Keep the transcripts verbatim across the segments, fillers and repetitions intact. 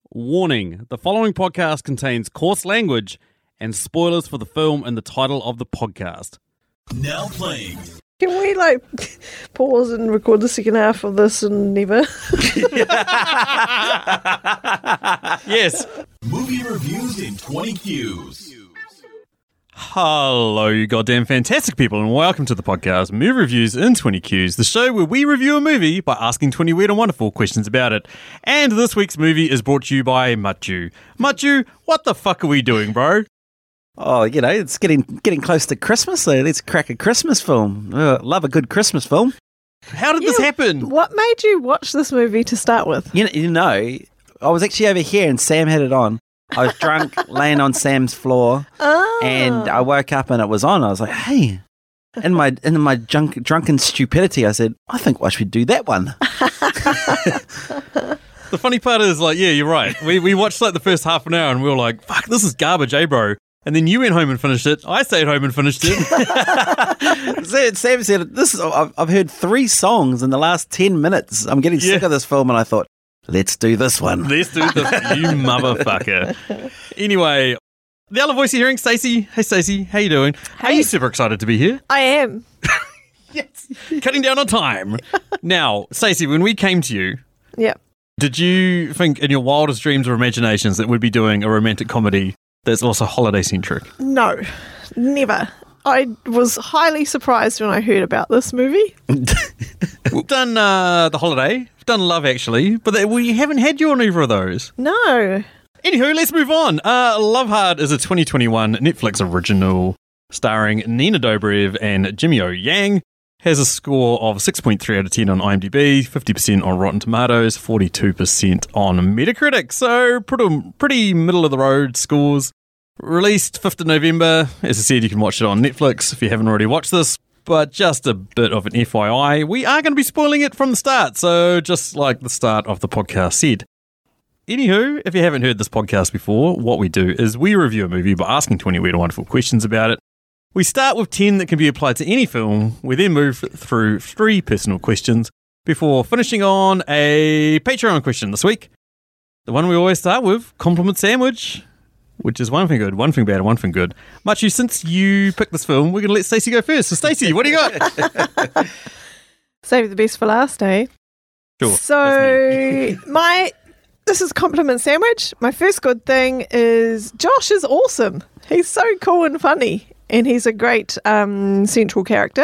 Warning, the following podcast contains coarse language and spoilers for the film and the title of the podcast. Now playing. Can we, like, pause and record the second half of this and never? Yes. Movie reviews in twenty Qs. Hello, you goddamn fantastic people, and welcome to the podcast Movie Reviews in twenty Qs, the show where we review a movie by asking twenty weird and wonderful questions about it. And this week's movie is brought to you by Matju. Matju, what the fuck are we doing, bro? Oh, you know, it's getting getting close to Christmas, so let's crack a Christmas film. Uh, love a good Christmas film. How did this Yeah, happen? What made you watch this movie to start with? You know, you know, I was actually over here and Sam had it on. I was drunk, laying on Sam's floor, Oh. and I woke up and it was on. I was like, hey. In my in my junk, drunken stupidity, I said, I think I should do that one. The funny part is, like, yeah, you're right. We we watched like the first half an hour and we were like, fuck, this is garbage, eh, bro? And then you went home and finished it. I stayed home and finished it. So Sam said, "This is, I've, I've heard three songs in the last ten minutes. I'm getting sick Yeah. of this film." And I thought, let's do this one. Let's do this, you motherfucker. Anyway, the other voice you're hearing, Stacey. Hey, Stacey, how you doing? Are you super excited to be here? I am. Yes. Cutting down on time. Now, Stacey, when we came to you, Yeah. did you think in your wildest dreams or imaginations that we'd be doing a romantic comedy that's also holiday-centric? No, never. I was highly surprised when I heard about this movie. We've done uh, The Holiday, we've done Love Actually, but they, we haven't had you on either of those. No. Anywho, let's move on. Uh, Love Hard is a twenty twenty-one Netflix original starring Nina Dobrev and Jimmy O Yang. Has a score of six point three out of ten on IMDb, fifty percent on Rotten Tomatoes, forty-two percent on Metacritic. So pretty, pretty middle-of-the-road scores. Released fifth of November. As I said, you can watch it on Netflix if you haven't already watched this. But just a bit of an F Y I, we are going to be spoiling it from the start. So just like the start of the podcast said. Anywho, if you haven't heard this podcast before, what we do is we review a movie by asking twenty weird and wonderful questions about it. We start with ten that can be applied to any film. We then move through three personal questions before finishing on a Patreon question this week. The one we always start with, compliment sandwich, which is one thing good, one thing bad, and one thing good. Machu, since you picked this film, we're going to let Stacey go first. So Stacey, what do you got? Save the best for last, eh? Sure. So, my... This is compliment sandwich. My first good thing is Josh is awesome. He's so cool and funny. And he's a great um, central character.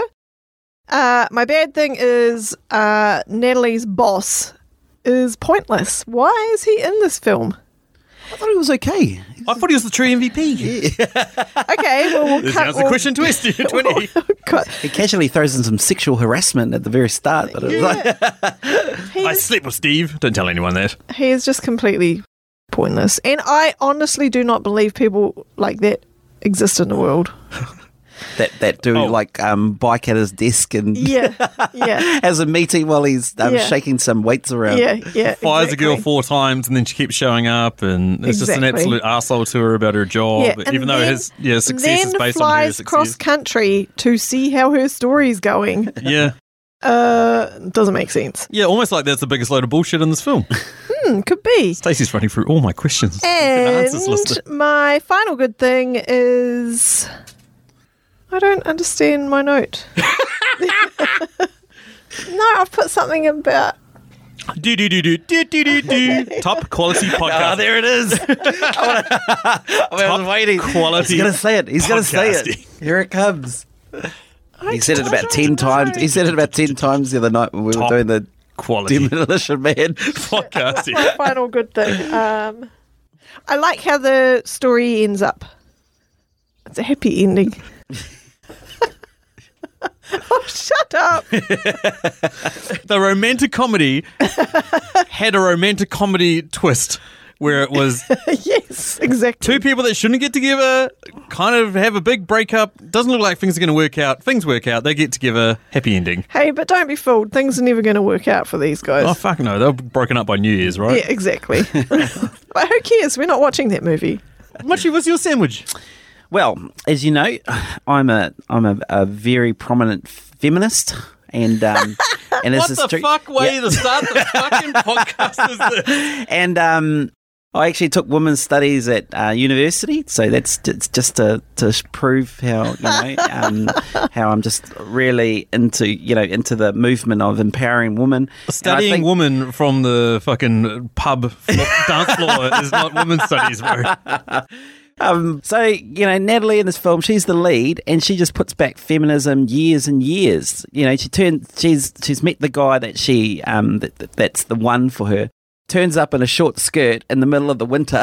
Uh, my bad thing is uh, Natalie's boss is pointless. Why is he in this film? I thought it was okay. I thought he was the true M V P. Okay, well, we'll This cut... sounds the we'll- question twist. twenty. cut- He casually throws in some sexual harassment at the very start. But it was like, I He's, slept with Steve. Don't tell anyone that. he is just completely pointless. And I honestly do not believe people like that exist in the world. that that dude Oh. like um, bike at his desk and Yeah, yeah, has a meeting while he's um, Yeah. shaking some weights around. yeah, yeah. Fires a girl exactly. four times and then she keeps showing up and it's just an Exactly. absolute arsehole to her about her job, Yeah, and even though then- his yeah, success then is based on her flies success. cross country to see how her story's going. Yeah. Uh, doesn't make sense. Yeah, almost like that's the biggest load of bullshit in this film. Hmm, could be. Stacey's running through all my questions. answers listed. And my final good thing is I don't understand my note. No, I've put something about Do do do do do do do do. Top quality podcast. Ah, there it is. I, wanna, I was waiting. quality He's going to say it. He's going to say it. podcasting. Here it comes. I He said it don't about ten know. times. He said it about ten times the other night when we Top were doing the Quality Demolition Man. podcasting. My final good thing. Um, I like how the story ends up. It's a happy ending. Oh, shut up. The romantic comedy had a romantic comedy twist where it was Yes, exactly. two people that shouldn't get together kind of have a big breakup. Doesn't look like things are going to work out. Things work out. They get together. Happy ending. Hey, but don't be fooled. Things are never going to work out for these guys. Oh, fuck no. They were broken up by New Year's, right? Yeah, exactly. But who cares? We're not watching that movie. Muchie, what's your sandwich? Well, as you know, I'm a I'm a, a very prominent feminist, and um, and What it's the a stri- fuck way yeah. to start the fucking podcast is this? and um, I actually took women's studies at uh, university, so that's it's just to, to prove how you know um, how I'm just really into you know into the movement of empowering women. Studying think, women from the fucking pub floor, dance floor is not women's studies, bro. Um, so, you know, Natalie in this film, she's the lead, and she just puts back feminism years and years. You know, she turned, she's she's met the guy that she um that, that that's the one for her. Turns up in a short skirt in the middle of the winter.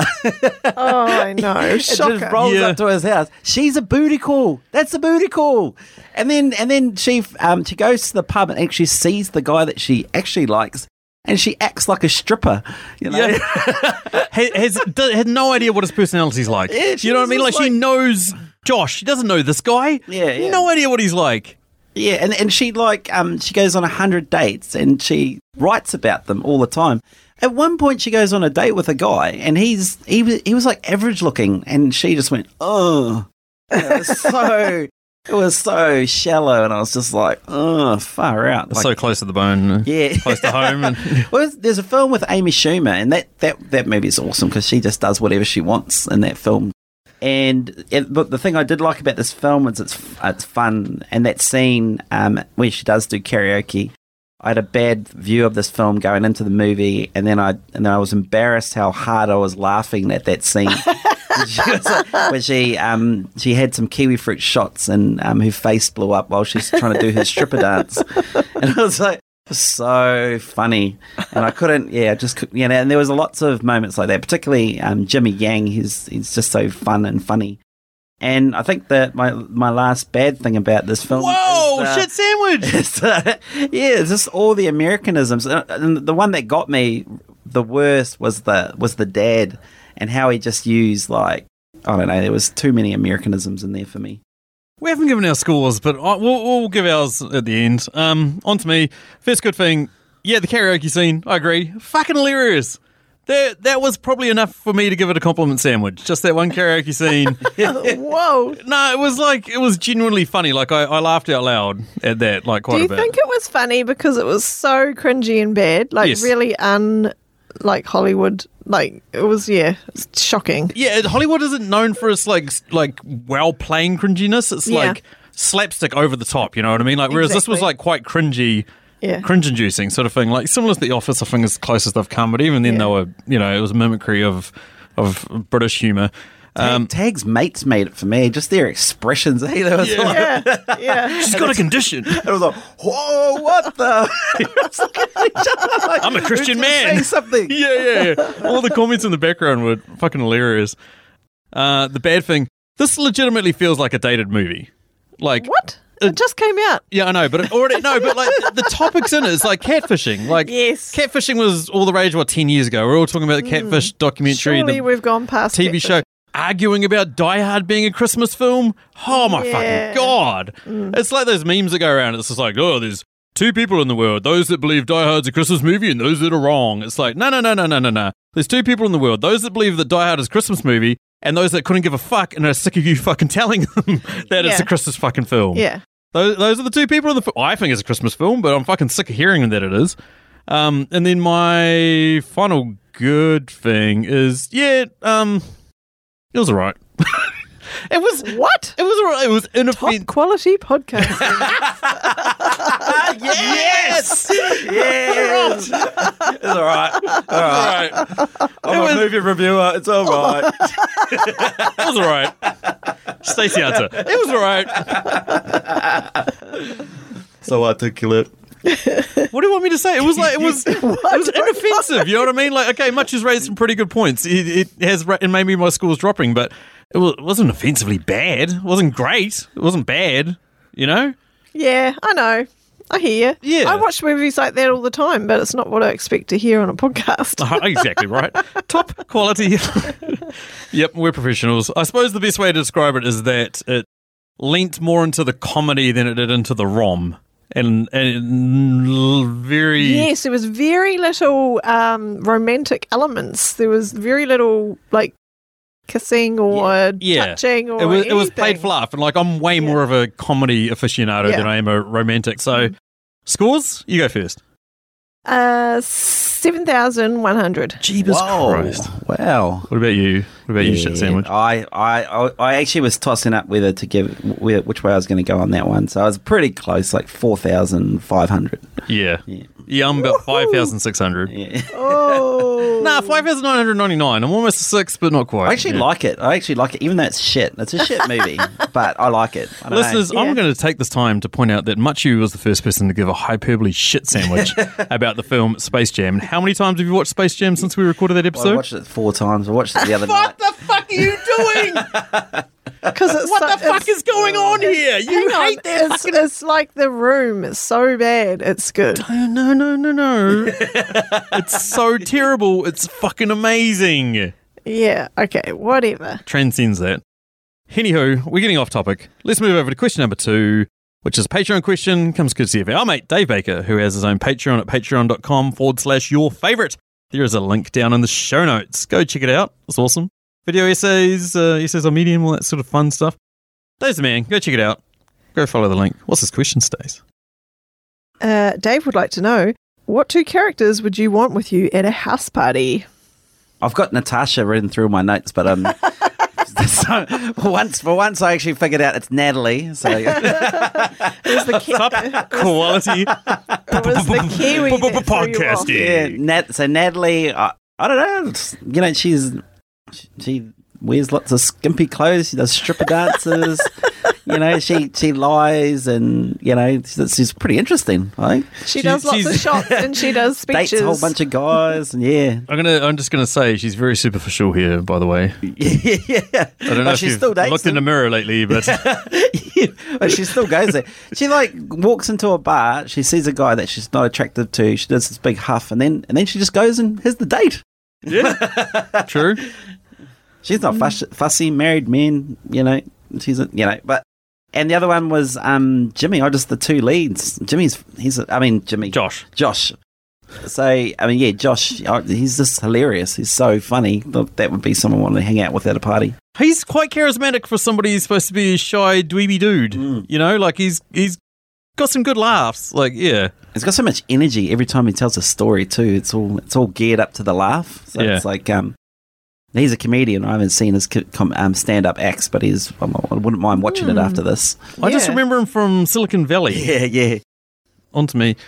Oh, I know. And Shocker. just rolls Yeah. up to his house. She's a booty call. That's a booty call. And then and then she um she goes to the pub and actually sees the guy that she actually likes, and she acts like a stripper. You know. Yeah. has, has d- had no idea what his personality's like. Yeah, she you know what I was mean? Like, just she like- knows Josh. She doesn't know this guy. Yeah, yeah. No idea what he's like. Yeah, and, and she like um she goes on a hundred dates and she writes about them all the time. At one point, she goes on a date with a guy, and he's he was he was like average looking, and she just went, oh, it was so it was so shallow, and I was just like, oh, far out. It's Like, so close to the bone. yeah, Close to home. And well, there's a film with Amy Schumer, and that that that movie is awesome because she just does whatever she wants in that film. And it, but the thing I did like about this film is it's it's fun, and that scene um, where she does do karaoke. I had a bad view of this film going into the movie, and then I and then I was embarrassed how hard I was laughing at that scene. She was like, where she um she had some kiwi fruit shots, and um her face blew up while she's trying to do her stripper dance, and I was like. It was so funny, and I couldn't. Yeah, I just could, you know. And there was lots of moments like that, particularly um, Jimmy Yang. He's he's just so fun and funny. And I think that my my last bad thing about this film. whoa, is, uh, shit sandwich. is, uh, yeah, it's just all the Americanisms. Uh, And the one that got me the worst was the was the dad, and how he just used like I don't know. There was too many Americanisms in there for me. We haven't given our scores, but I, we'll, we'll give ours at the end. Um, on to me. First good thing, yeah, the karaoke scene, I agree. Fucking hilarious. That, that was probably enough for me to give it a compliment sandwich. Just that one karaoke scene. Whoa. No, it was like, it was genuinely funny. Like, I, I laughed out loud at that, like, quite Do you a bit. think it was funny because it was so cringy and bad? Like, Yes. really un, like, Hollywood. Like, it was, yeah, it's shocking. Yeah, Hollywood isn't known for its, like, s- like well playing cringiness. It's Yeah. like slapstick over the top, you know what I mean? Like, whereas this was, Exactly. like, quite cringy. Yeah. Cringe-inducing sort of thing, like similar to The Office. I think is closest they've come, but even then, Yeah. they were, you know, it was a mimicry of of British humour. Um, Tag's mates made it for me. Just their expressions. Hey, there was Yeah. like, Yeah, yeah. she's got a condition. it was like, whoa, what the? It's like, I'm a Christian Just man. Say something. yeah, yeah, yeah. All the comments in the background were fucking hilarious. Uh, the bad thing, this legitimately feels like a dated movie. Like What? It just came out. Yeah, I know, but it already no, but like the, the topics in it is like catfishing. Like Yes. catfishing was all the rage. What ten years ago? We're all talking about the catfish documentary, Surely the we've gone past T V Catfish. show, arguing about Die Hard being a Christmas film. Oh my Yeah. fucking god! It's like those memes that go around. It's just like, oh, there's two people in the world: those that believe Die Hard's a Christmas movie and those that are wrong. It's like, no, no, no, no, no, no, no. There's two people in the world: those that believe that Die Hard is a Christmas movie, and those that couldn't give a fuck and are sick of you fucking telling them that it's Yeah. a Christmas fucking film. Yeah. Those, those are the two people in the film. I think it's a Christmas film, but I'm fucking sick of hearing that it is. Um, and then my final good thing is, yeah, um, it was alright. it was What? it was alright. It was Top inoffensive. quality podcast. Yes, Yes. It's all right. All right. alright. I'm It a was- movie reviewer. It's all right. It was alright. Stacey answer. It was alright. So articulate. What do you want me to say? It was like it was it was inoffensive. You know what I mean? Like, okay, Much has raised some pretty good points. It, it has ra- and maybe my score's dropping, but it, was, it wasn't offensively bad. It wasn't great. It wasn't bad. You know? Yeah, I know. I hear you. Yeah. I watch movies like that all the time, but it's not what I expect to hear on a podcast. Uh, exactly right. Top quality. Yep, we're professionals. I suppose the best way to describe it is that it leant more into the comedy than it did into the rom. And, and very Yes, there was very little um, romantic elements. There was very little like kissing or Yeah. touching or it was it was anything. played for laugh, and like I'm way more of a comedy aficionado Yeah. than I am a romantic. So scores, you go first. Uh, seven thousand one hundred. Jeebus Whoa. Christ! Wow. What about you? What about you, shit sandwich? I, I, I, I actually was tossing up whether to give whether, which way I was going to go on that one. So I was pretty close, like four thousand five hundred. Yeah. Yeah. Yeah, I'm about five thousand six hundred. Yeah. Oh. Nah, five thousand nine hundred ninety-nine. I'm almost a six, but not quite. I actually Yeah. like it. I actually like it, even though it's shit. It's a shit movie, but I like it. I don't Listeners, know. I'm Yeah. going to take this time to point out that Machu was the first person to give a hyperbole shit sandwich about the film Space Jam. How many times have you watched Space Jam since we recorded that I episode? watched it four times. I watched it the other night. What the fuck are you doing? Because it's What so- the fuck it's- is going on here? You Hang on, hate that it's, it's like The Room. It's so bad. It's good. No, no, no, no, no. It's so terrible. It's fucking amazing. Yeah. Okay. Whatever. Transcends that. Anyhow, we're getting off topic. Let's move over to question number two, which is a Patreon question. Comes courtesy of our mate Dave Baker, who has his own Patreon at patreon.com forward slash your favorite. There is a link down in the show notes. Go check it out. It's awesome. Video essays, uh, essays on Medium, all that sort of fun stuff. Dave's the man. Go check it out. Go follow the link. What's his question, Stace? Uh, Dave would like to know, what two characters would you want with you at a house party? I've got Natasha written through my notes, but um, so for once, for once, I actually figured out it's Natalie. So It was the, ki- Quality it was the Kiwi that threw you off. podcasting. yeah, Nat. So Natalie, I, I don't know. it's- You know, she's she, she wears lots of skimpy clothes. She does stripper dances. You know, she she lies, and you know, she's, she's pretty interesting. Right? She, She- does lots of she's- shots and she does speeches. Dates a whole bunch of guys, and yeah, I'm gonna. I'm just gonna say she's very superficial here. By the way, yeah, yeah. I don't know But if she you've still dates looked in him. the mirror lately, but But she still goes there. She like walks into a bar. She sees a guy that she's not attracted to. She does this big huff, and then and then she just goes and has the date. yeah, true. She's not fuss, fussy. Married men, you know. She's a, you know, but and the other one was um Jimmy. I just the two leads. Jimmy's he's a, I mean Jimmy Josh. Josh. So I mean yeah, Josh. uh, He's just hilarious. He's so funny. That would be someone I want to hang out with at a party. He's quite charismatic for somebody who's supposed to be a shy, dweeby dude. Mm. You know, like he's he's got some good laughs. Like, yeah, He's got so much energy every time he tells a story too. It's all it's all geared up to the laugh. So Yeah. it's like um, he's a comedian. I haven't seen his co- com- um, stand up acts, but he's I wouldn't mind watching it after this. I just Yeah. remember him from Silicon Valley. Yeah, yeah. On to me,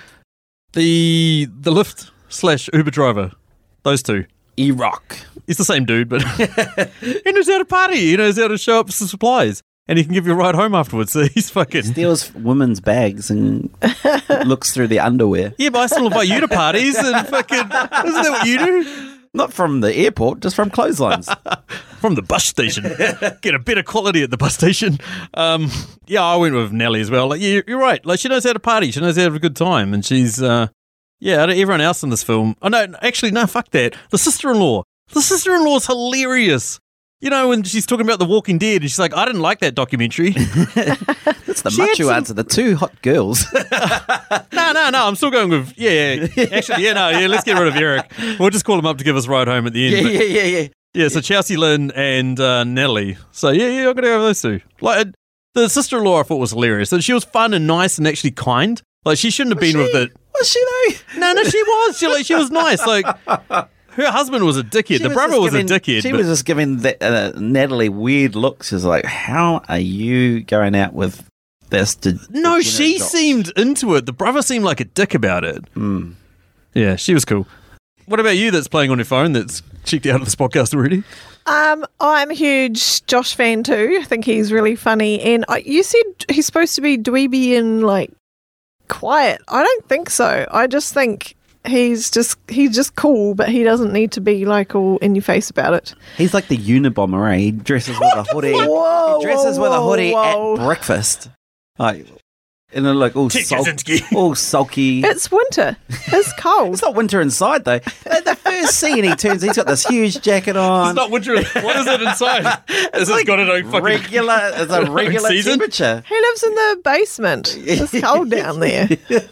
the the Lyft slash Uber driver, those two. E Rock. He's the same dude, but he knows how to party. He knows how to show up for supplies, and he can give you a ride home afterwards. So he's fucking. Steals women's bags and looks through the underwear. Yeah, but I still invite you to parties and fucking. Isn't that what you do? Not from the airport, just from clotheslines. From the bus station. Get a better quality at the bus station. Um, yeah, I went with Nelly as well. Like, yeah, you're right. Like, she knows how to party. She knows how to have a good time, and she's. Uh, yeah, out of everyone else in this film. Oh no, actually, no, fuck that. The sister-in-law. The sister-in-law is hilarious. You know, when she's talking about The Walking Dead, and she's like, I didn't like that documentary. That's the She had macho some- answer. The two hot girls. no, no, no, I'm still going with, yeah, yeah. Actually, yeah, no, yeah, let's get rid of Eric. We'll just call him up to give us a ride home at the end. yeah, But- yeah, yeah, yeah. Yeah, so Chelsea Lynn and uh, Natalie. So yeah, yeah, I'm gonna go with those two. Like the sister-in-law, I thought was hilarious. So she was fun and nice and actually kind. Like she shouldn't have been with it. Was she though? No, no, she was. She like she was nice. Like her husband was a dickhead. She the was brother just was giving- a dickhead. She but- was just giving that, uh, Natalie weird looks. She's like, "How are you going out with this?" To, no, you know, she not- seemed into it. The brother seemed like a dick about it. Mm. Yeah, she was cool. What about you? That's playing on your phone. That's checked out of this podcast already. Um, I'm a huge Josh fan too. I think he's really funny. And I, you said he's supposed to be dweeby and like quiet. I don't think so. I just think he's just he's just cool, but he doesn't need to be like all in your face about it. He's like the Unabomber. Eh? He dresses with a hoodie. Whoa, he dresses whoa, with a whoa, hoodie whoa. at breakfast. Like, and then like all, Tick sulk, Kaczynski. all sulky. It's winter. It's cold. It's not winter inside though. The, the first scene, he turns. He's got this huge jacket on. It's not winter. What is it inside? It's like got its own fucking regular. It's a regular season? temperature. He lives in the basement. It's cold down there.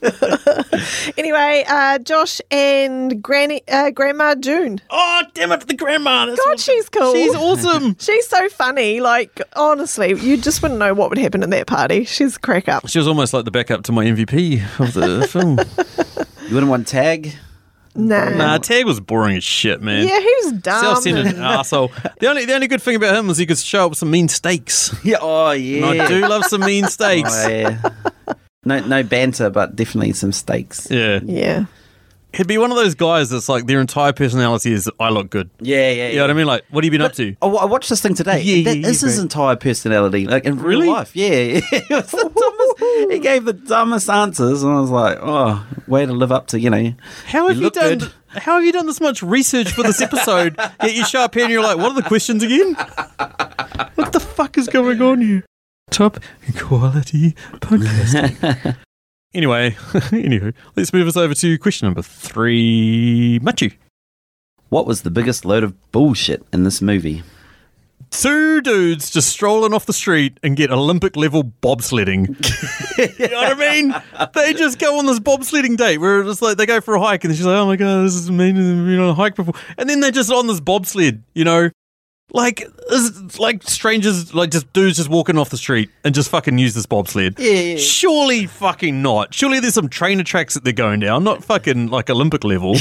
Anyway, uh, Josh and Granny, uh, Grandma June. Oh, damn it, the grandma. That's God, what- she's cool. She's awesome. She's so funny. Like, honestly, you just wouldn't know what would happen at that party. She's a crack up. She was almost like the backup to my M V P of the film. You wouldn't want Tag? Nah. Nah, Tag was boring as shit, man. Yeah, he was dumb. Self-centered and- asshole. The only the only good thing about him was he could show up with some mean steaks. Yeah, oh yeah. And I do love some mean steaks. Oh, yeah. No, no banter, but definitely some steaks. Yeah. Yeah. He'd be one of those guys that's like their entire personality is I look good. Yeah, yeah. You know what I mean? Like, what have you been up to? Oh, I watched this thing today. Yeah, that yeah, is yeah, his bro. entire personality, like in Really? real life. Yeah, It was the dumbest- he gave the dumbest answers, and I was like, "Oh, way to live up to you know." How have you, look done? good. How have you done this much research for this episode? Yet you show up here and you're like, what are the questions again? What the fuck is going on here? Top quality podcasting. Anyway, anywho, let's move us over to question number three. Machu. What was the biggest load of bullshit in this movie? Two dudes just strolling off the street and get Olympic level bobsledding. You know what I mean? They just go on this bobsledding date where it's like they go for a hike and then she's like, oh my God, this is amazing. I've been on a hike before. And then they're just on this bobsled, you know? Like, it's like strangers, like just dudes just walking off the street and just fucking use this bobsled. Yeah, yeah. Surely fucking not. Surely there's some trainer tracks that they're going down, not fucking like Olympic level.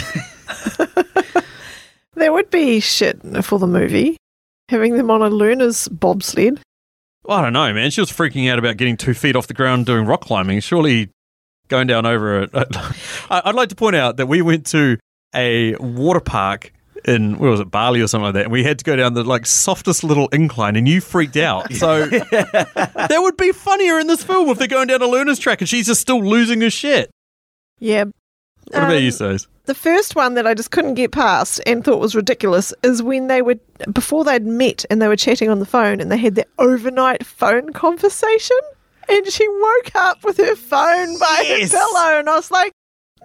There would be shit for the movie. Having them on a learner's bobsled. I don't know, man. She was freaking out about getting two feet off the ground doing rock climbing. Surely going down over it. I'd like to point out that we went to a water park in, where was it, Bali or something like that, and we had to go down the like softest little incline, and you freaked out. So that would be funnier in this film if they're going down a learner's track and she's just still losing her shit. Yeah. What about Um, you, Sose? The first one that I just couldn't get past and thought was ridiculous is when they were, before they'd met and they were chatting on the phone and they had their overnight phone conversation and she woke up with her phone by Yes. her pillow and I was like,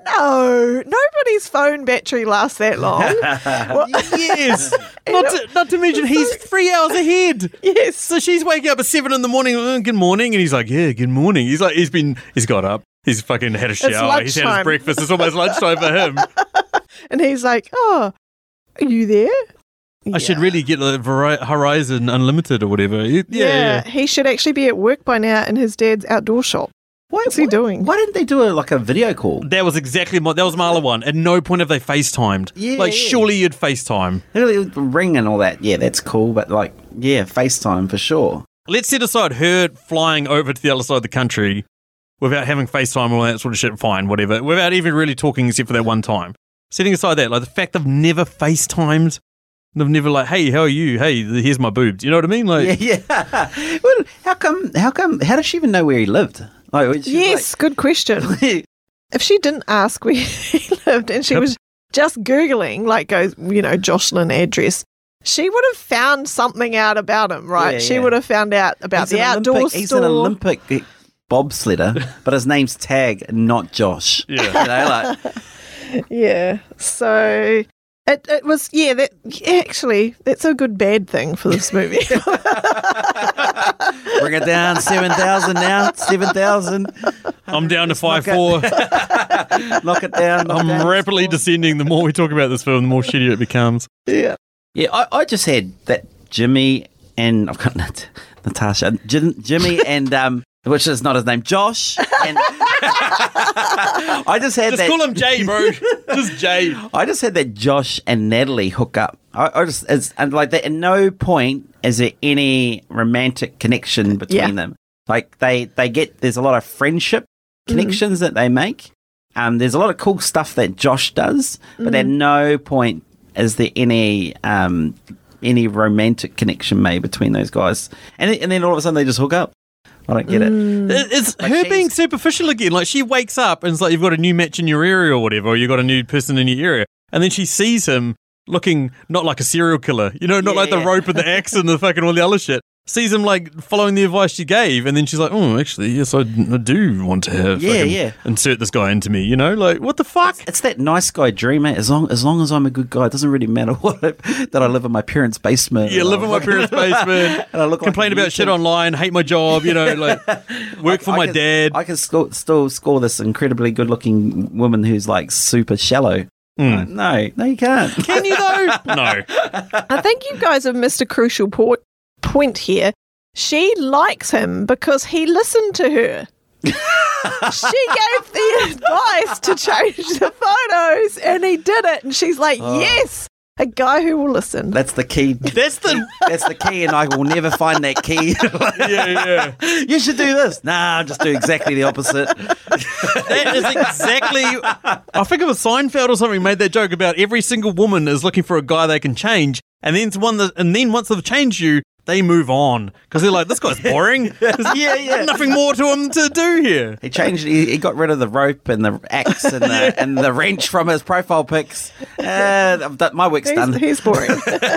no, nobody's phone battery lasts that long. Well, Yes. Not to, not to mention he's three hours ahead. yes. So she's waking up at seven in the morning. "Oh, good morning," and he's like, "Yeah, good morning." He's like, he's been, he's got up, he's fucking had a shower, he's had his lunchtime. breakfast. It's almost lunchtime for him. And he's like, oh, are you there? I should really get the Vari- Horizon Unlimited or whatever. Yeah, yeah. Yeah, he should actually be at work by now in his dad's outdoor shop. Why, What's he why- doing? Why didn't they do a, like a video call? That was exactly my, that was my other one. At no point have they FaceTimed. Yeah, like, yeah. surely you'd FaceTime. Really, the ring and all that. Yeah, that's cool. But like, yeah, FaceTime for sure. Let's set aside her flying over to the other side of the country without having FaceTime and all that sort of shit. Fine, whatever. Without even really talking except for that one time. Setting aside that, like the fact they've never FaceTimed. They've never like, hey, how are you? Hey, here's my boobs. You know what I mean? Like, Yeah, yeah. Well, how come? How come? How does she even know where he lived? Like, when she was Yes, good question. like- If she didn't ask where he lived and she Yep. was just Googling, like, goes, you know, Jocelyn address, she would have found something out about him, right? Yeah, she yeah. would have found out about he's the an outdoor Olympic, store. He's an Olympic bobsledder, but his name's Tag, not Josh. Yeah. You know, like, Yeah. So it, it was, yeah, that actually, that's a good bad thing for this movie. bring it down seven thousand now. Seven thousand. I'm down to five knock four. Knock it down. knock I'm down. rapidly descending. The more we talk about this film, the more shittier it becomes. yeah. Yeah, I, I just had that Jimmy and I've got Nat- Natasha, Jim, Jimmy and um, which is not his name, Josh. And I just had Just that. call him Jay, bro. Just Jay. I just had that Josh and Natalie hook up. I, I just it's, and like that. At no point is there any romantic connection between Yeah. them. Like they they get there's a lot of friendship connections that they make. Um, there's a lot of cool stuff that Josh does, but at no point is there any um any romantic connection made between those guys. And and then all of a sudden they just hook up. I don't get it. It- It's Like her she's- being superficial again. Like she wakes up and it's like you've got a new match in your area or whatever, or you've got a new person in your area. And then she sees him looking not like a serial killer, you know, not Yeah, like the yeah. rope and the axe and the fucking all the other shit. Sees him like following the advice she gave. And then she's like, oh, actually, yes, I, I do want to have Yeah, fucking yeah. insert this guy into me, you know? Like, what the fuck? It's that nice guy dream, mate. As long as long as I'm a good guy, it doesn't really matter what I, that I live in my parents' basement. Yeah, and live I in my look- parents' basement, and I look like complain a about shit mutant. online, hate my job, you know, like work for I my can- dad. I can score, still score this incredibly good-looking woman who's like super shallow. Mm. Uh, no, no, you can't. Can you though? No. I think you guys have missed a crucial po- point here. She likes him because he listened to her. She gave the advice to change the photos, and he did it. And she's like, Oh. yes, a guy who will listen. That's the key. That's the That's the key, and I will never find that key. yeah yeah. You should do this. Nah, I'll just do exactly the opposite. That is exactly. I think it was Seinfeld or something made that joke about every single woman is looking for a guy they can change, and then it's one that, and then once they've changed you, they move on because they're like, this guy's boring. There's Yeah, yeah. nothing more to him to do here. He changed. He, he got rid of the rope and the axe and the and the wrench from his profile pics. Uh, I've done, my work's He's, done. he's boring.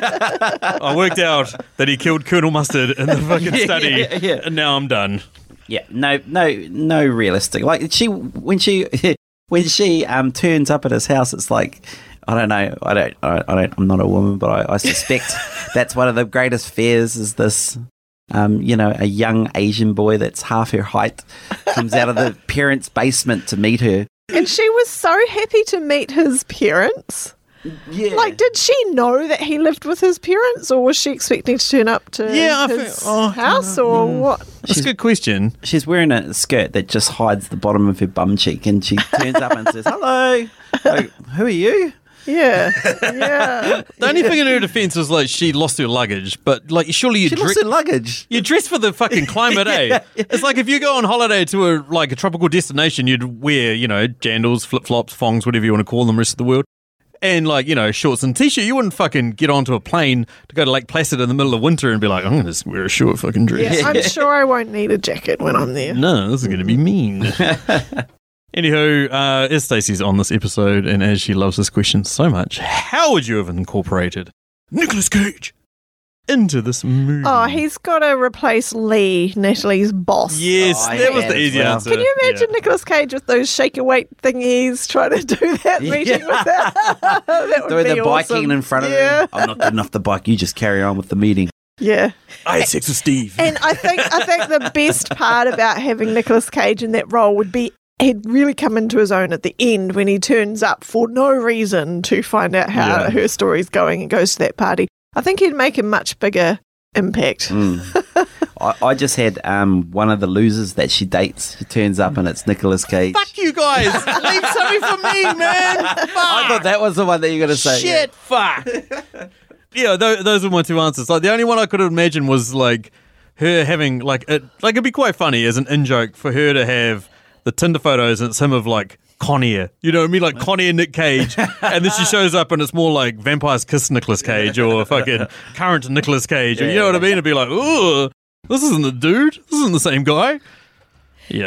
I worked out that he killed Colonel Mustard in the fucking Yeah, study, yeah, yeah. and now I'm done. Yeah, no, no, no realistic. Like she, when she, when she um turns up at his house, it's like, I don't know, I don't, I, I don't, I'm not a woman, but I, I suspect that's one of the greatest fears is this, um, you know, a young Asian boy that's half her height comes out of the parents' basement to meet her. And she was so happy to meet his parents. Yeah, Like, did she know that he lived with his parents, or was she expecting to turn up to Yeah, I his think- oh, I don't house, know. or what? That's a good question. she's wearing a skirt that just hides the bottom of her bum cheek, and she turns up and says, "Hello, like, who are you?" Yeah, yeah. The only thing in her defense was like she lost her luggage, but like surely you She lost her luggage. You dress for the fucking climate, eh? It's like if you go on holiday to a like a tropical destination, you'd wear, you know, jandals, flip flops, thongs, whatever you want to call them, rest of the world, and like, you know, shorts and t-shirt. You wouldn't fucking get onto a plane to go to Lake Placid in the middle of winter and be like, I'm going to wear a short fucking dress. Yeah, I'm sure I won't need a jacket when I'm there. No, this is going to be mean. Anywho, uh, as Stacey's on this episode, and as she loves this question so much, how would you have incorporated Nicolas Cage into this movie? Oh, he's got to replace Lee, Natalie's boss. Yes, Oh, that was yeah, the as easy well. answer. Can you imagine Yeah. Nicolas Cage with those shake a weight thingies trying to do that Yeah. meeting with her? That would Doing be the awesome. biking in front of yeah. her. I'm not good enough to bike. You just carry on with the meeting. Yeah. I had sex with Steve. And I think I think the best part about having Nicolas Cage in that role would be he'd really come into his own at the end when he turns up for no reason to find out how Yeah. her story's going and goes to that party. I think he'd make a much bigger impact. Mm. I, I just had um, one of the losers that she dates. She turns up and it's Nicolas Cage. Fuck you guys. Leave something for me, man. Fuck. I thought that was the one that you were going to say. Shit, fuck. Yeah, th- those are my two answers. Like the only one I could imagine was like her having like it. Like it'd be quite funny as an in joke for her to have the Tinder photos and it's him of like Con Air. You know what I mean? Like Con Air Nick Cage, and then she shows up and it's more like Vampires Kiss Nicolas Cage or fucking Current Nicolas Cage. Or, you know what I mean? It'd be like, ooh, this isn't the dude. This isn't the same guy. Yeah.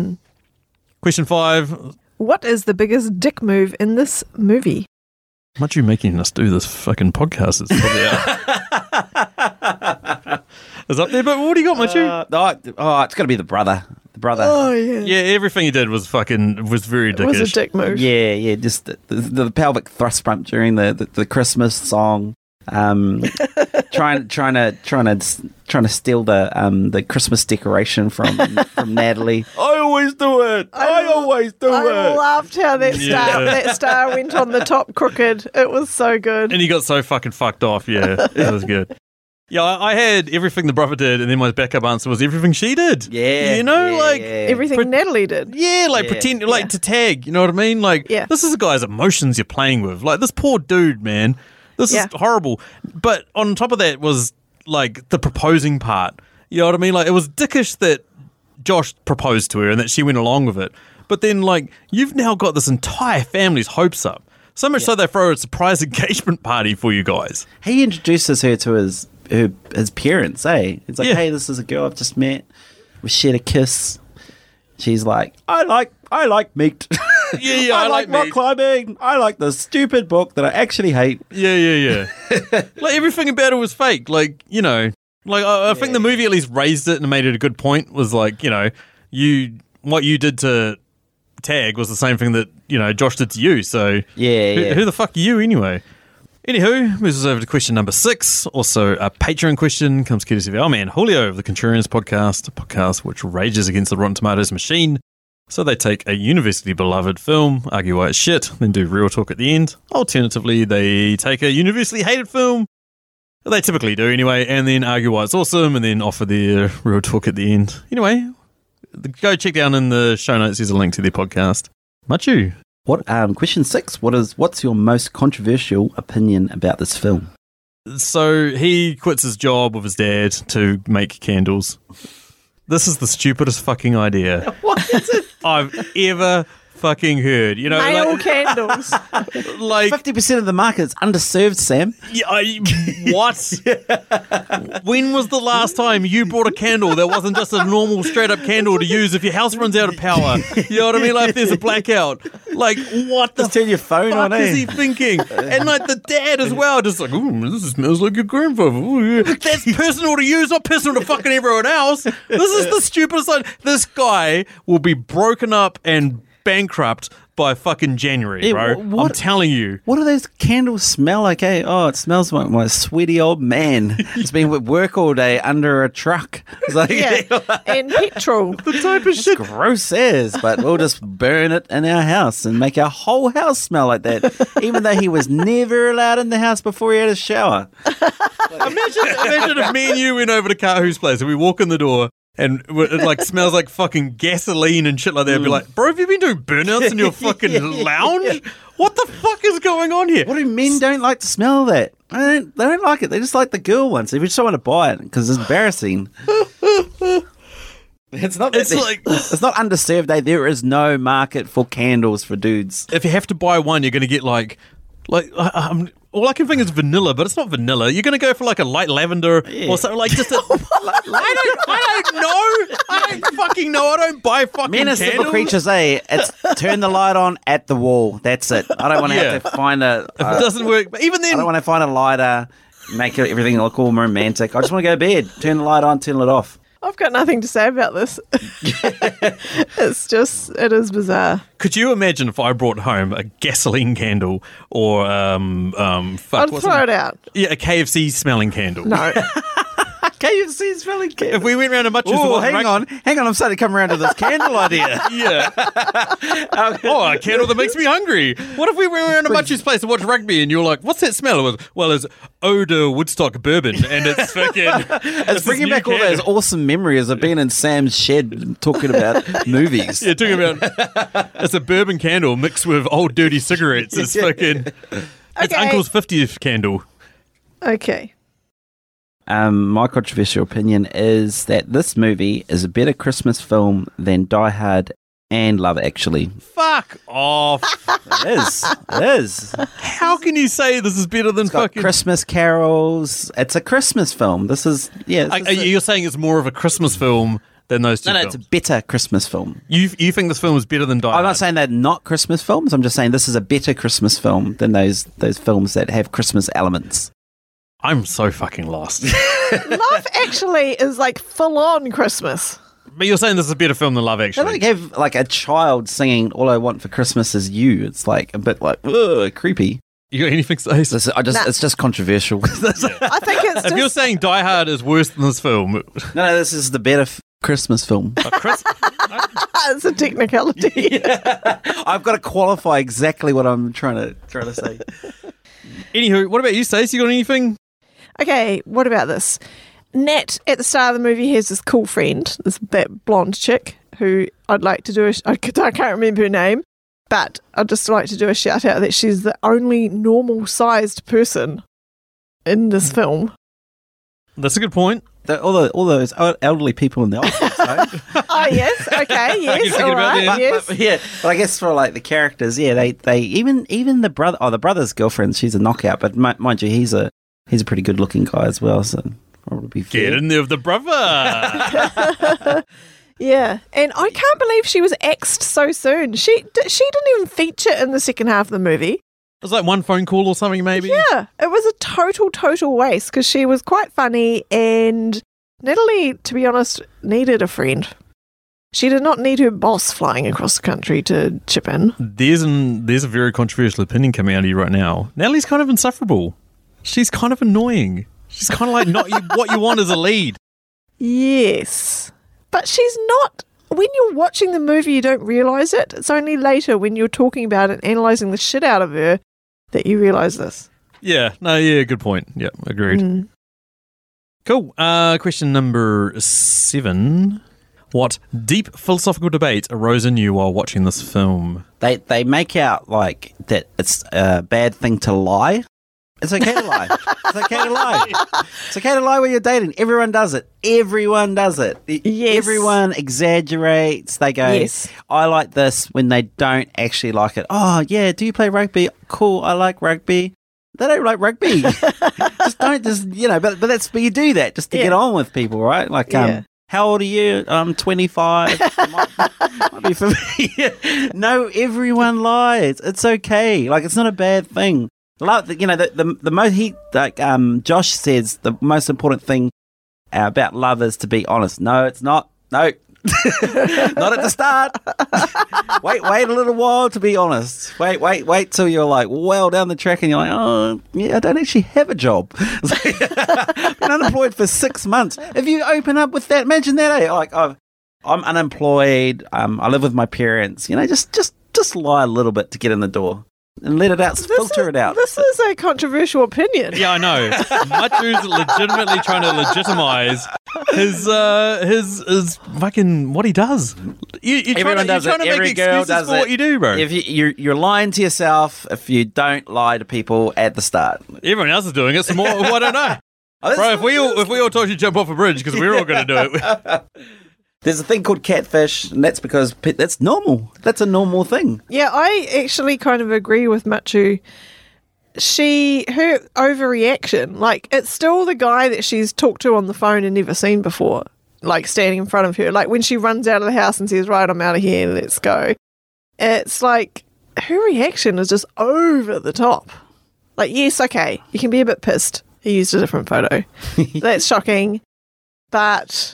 Question five. What is the biggest dick move in this movie? How much are you making us do this fucking podcast? It's probably out. It's up there, but what do you got, Machu? Uh, oh, oh, it's got to be the brother. The brother. Oh yeah. yeah, everything he did was fucking was very It was a dickish. dick move. Yeah, yeah, just the, the, the pelvic thrust pump during the, the, the Christmas song. Um, trying, trying to, trying to, trying to steal the um the Christmas decoration from from Natalie. I always do it. I, always do I loved how that star Yeah. that star went on the top crooked. It was so good. And he got so fucking fucked off. Yeah, that was good. Yeah, I I had everything the brother did, and then my backup answer was everything she did. Yeah, you know, yeah, like yeah. Everything Pre- Natalie did. yeah, like Yeah. pretend, like Yeah. to tag. You know what I mean? Like, Yeah. this is a guy's emotions you're playing with. Like this poor dude, man. This Yeah. is horrible. But on top of that was like the proposing part. You know what I mean? Like it was dickish that Josh proposed to her and that she went along with it. But then, like, you've now got this entire family's hopes up. So much so they throw a surprise engagement party for you guys. He introduces her to his her, his parents. Eh? It's like, Yeah. hey, this is a girl I've just met. We shared a kiss. She's like, I like, I like meat. Yeah, yeah, I, I like, like rock meat. climbing. I like this stupid book that I actually hate. Yeah, yeah, yeah. Like everything about it was fake. Like, you know, like I, I think the movie at least raised it and made it a good point. Was like, you know, you what you did to Tag was the same thing that, you know, Josh did to you. So Yeah, who, yeah. who the fuck are you anyway? Anywho, moves us over to question number six. Also, a Patreon question comes courtesy of our man Julio of the Contrarians podcast, a podcast which rages against the Rotten Tomatoes machine. So they take a universally beloved film, argue why it's shit, then do real talk at the end. Alternatively, they take a universally hated film, they typically do anyway, and then argue why it's awesome, and then offer their real talk at the end. Anyway, Go check down in the show notes. There's a link to their podcast. Machu. What um question six? What is what's your most controversial opinion about this film? So he quits his job with his dad to make candles. This is the stupidest fucking idea What is it? I've ever fucking heard. You know, Male like, candles. like Fifty percent of the market is underserved, Sam. yeah, I, what? When was the last time you brought a candle that wasn't just a normal straight up candle to use if your house runs out of power? You know what I mean? Like if there's a blackout. Like what the Just turn your phone fuck on, eh? is he thinking? And like the dad as well, just like, ooh, this smells like your grandfather. Ooh, yeah. That's personal to use, not personal to fucking everyone else. This is the stupidest line. This guy will be broken up and bankrupt by fucking January, Yeah, bro. wh- what- I'm telling you. What do those candles smell like? Eh? Oh, it smells like my sweaty old man. He's been at work all day under a truck. It's like, Yeah. And petrol. The type of shit. gross as, but we'll just burn it in our house and make our whole house smell like that, even though he was never allowed in the house before he had a shower. Imagine, imagine if me and you went over to Kahu's place and we walk in the door and it like smells like fucking gasoline and shit like that. I'd be like, bro, have you been doing burnouts in your fucking lounge? What the fuck is going on here? What do men don't like to smell that? They don't, they don't like it. They just like the girl ones. They just don't want to buy it because it's embarrassing. It's not. It's It's like- like it's not underserved. Eh? There is no market for candles for dudes. If you have to buy one, you're going to get like, like, um, all I can think is vanilla, but it's not vanilla. You're going to go for like a light lavender or something like just a. I don't, I don't know. I don't fucking know. I don't buy fucking Men are candles. simple creatures, eh? It's turn the light on at the wall. That's it. I don't want to Yeah. have to find a. If a- it doesn't work, but even I then, don't want to find a lighter, make it- everything look all romantic. I just want to go to bed. Turn the light on, turn it off. I've got nothing to say about this. It's just, it is bizarre. could you imagine if I brought home a gasoline candle or um um fuck, I'd what's throw it out. Yeah, a K F C smelling candle. No. K F C is smelling candle. If we went round a much Oh, hang on, hang on. I'm starting to come around to this candle idea. Yeah. Oh, a candle that makes me hungry. What if we went around a Much's place to watch rugby and you're like, what's that smell? It was, well, it's Oda Woodstock bourbon and it's fucking. It's bringing back all those awesome memories of being in Sam's shed talking about movies. Yeah, talking about it's a bourbon candle mixed with old dirty cigarettes. It's fucking. It's Okay. Uncle's fiftieth candle. Okay. Um, my controversial opinion is that this movie is a better Christmas film than Die Hard and Love Actually. Fuck off. It is. It is. How can you say this is better than It's got fucking. Christmas carols. It's a Christmas film. This is, yeah. this Are- is are a- you- You're saying it's more of a Christmas film than those two no, no, films? it's a better Christmas film. You you think this film is better than Die I'm Hard? not saying they're not Christmas films. I'm just saying this is a better Christmas film than those those films that have Christmas elements. I'm so fucking lost. Love Actually is like full on Christmas. But you're saying this is a better film than Love They Actually. like have like a child singing "All I Want for Christmas Is You." It's like a bit like ugh, creepy. You got anything to say? This, I just Nah. it's just controversial. I think it's If you're just, saying Die Hard is worse than this film, No, no, this is the better f- Christmas film. uh, Chris, it's a technicality. I've got to qualify exactly what I'm trying to trying to say. anywho, what about you, Stacey? You got anything? Okay, what about this? Nat, at the start of the movie, has this cool friend, this that blonde chick, who I'd like to do a... I can't remember her name, but I'd just like to do a shout out that she's the only normal-sized person in this film. That's a good point. The, all, the, all those elderly people in the office. Right? Oh, yes, okay, You're yes, thinking all about right, them. But, yes. but, yeah, but I guess for like the characters, yeah, they, they even even the brother, oh, the brother's girlfriend, she's a knockout. But mi- mind you, he's a he's a pretty good looking guy as well. So probably be fair. Get in there with the brother. Yeah, and I can't believe she was axed so soon. She d- she didn't even feature in the second half of the movie. It was like one phone call or something, maybe. Yeah, it was a total, total waste because she was quite funny and Natalie, to be honest, needed a friend. She did not need her boss flying across the country to chip in. There's an there's a very controversial opinion coming out of you right now. Natalie's kind of insufferable. She's kind of annoying. She's kind of like not you, what you want as a lead. Yes, but she's not. When you're watching the movie, you don't realise it. It's only later when you're talking about it, analysing the shit out of her, that you realise this. Yeah. No. Yeah. Good point. Yeah. Agreed. Mm. Cool. Uh, question number seven. What deep philosophical debate arose in you while watching this film? They they make out like that it's a bad thing to lie. It's okay to lie. It's okay to lie. It's okay to lie when you're dating. Everyone does it. Everyone does it. Yes. Everyone exaggerates. They go, Yes. I like this when they don't actually like it. Oh, yeah, do you play rugby? Cool, I like rugby. They don't like rugby. Just don't, just, you know, but, but that's, but you do that just to Yeah. get on with people, right? Like, um, Yeah. how old are you? I'm twenty-five. might, might be for me. No, everyone lies. It's okay. Like, it's not a bad thing. Love, you know, the the, the most he like um Josh says the most important thing uh, about love is to be honest. No, it's not. No, not at the start. wait, wait a little while to be honest. Wait, wait, wait till you're like well down the track and you're like, oh, yeah, I don't actually have a job. Been unemployed for six months. If you open up with that, imagine that. Eh? Like, I've, I'm unemployed. Um, I live with my parents. You know, just just just lie a little bit to get in the door. And let it out, This filter is, it out. This is a controversial opinion. Yeah, I know. Machu's legitimately trying to legitimize his uh, his his fucking what he does. You, you're Everyone trying to, does you're it. trying to Every make girl excuses does for it. what you do, bro. If you, you're, you're lying to yourself if you don't lie to people at the start. Everyone else is doing it, so more. Well, I don't know, Oh, bro. If we all if we all told you to jump off a bridge because we're all going to do it. There's a thing called catfish, and that's because pe- that's normal. That's a normal thing. Yeah, I actually kind of agree with Machu. She, her overreaction, like, it's still the guy that she's talked to on the phone and never seen before, like, standing in front of her. Like, when she runs out of the house and says, right, I'm out of here, let's go. It's like, her reaction is just over the top. Like, yes, okay, you can be a bit pissed. He used a different photo. That's shocking. But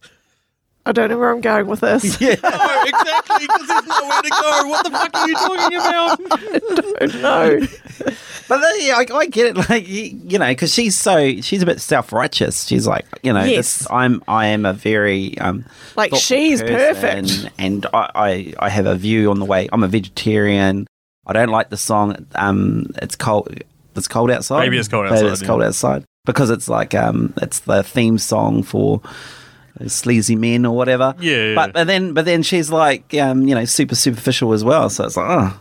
I don't know where I'm going with this. No, exactly, because there's nowhere to go. What the fuck are you talking about? I don't know. But uh, yeah, I, I get it. Like you, you know, because she's so she's a bit self righteous. She's like, you know, Yes. this, I'm I am a very um Like, thoughtful she's person, perfect. and I, I I have a view on the way. I'm a vegetarian. I don't like the song. Um, it's cold. It's cold outside. Maybe it's cold Maybe outside, It's yeah. cold outside because it's like um, it's the theme song for sleazy men or whatever. Yeah, yeah. But, but then but then she's like um, you know, super superficial as well. So it's like, oh,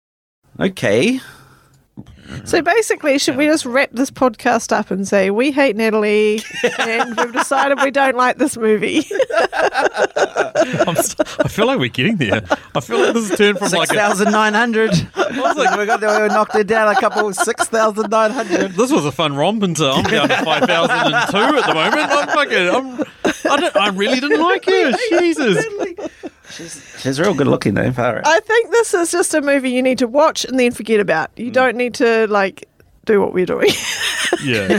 okay. So basically, should we just wrap this podcast up and say we hate Natalie and we've decided we don't like this movie? I'm st- I feel like we're getting there. I feel like this has turned from Six like a, thousand nine hundred. I was like, we got we knocked it down a couple. Six thousand nine hundred. this was a fun romp into I'm down to five thousand and two at the moment. I'm fucking. I'm. I, don't, I really didn't like her. Jesus. She's, she's real good looking though, far out. I think this is just a movie you need to watch and then forget about. You don't need to, like, do what we're doing. Yeah.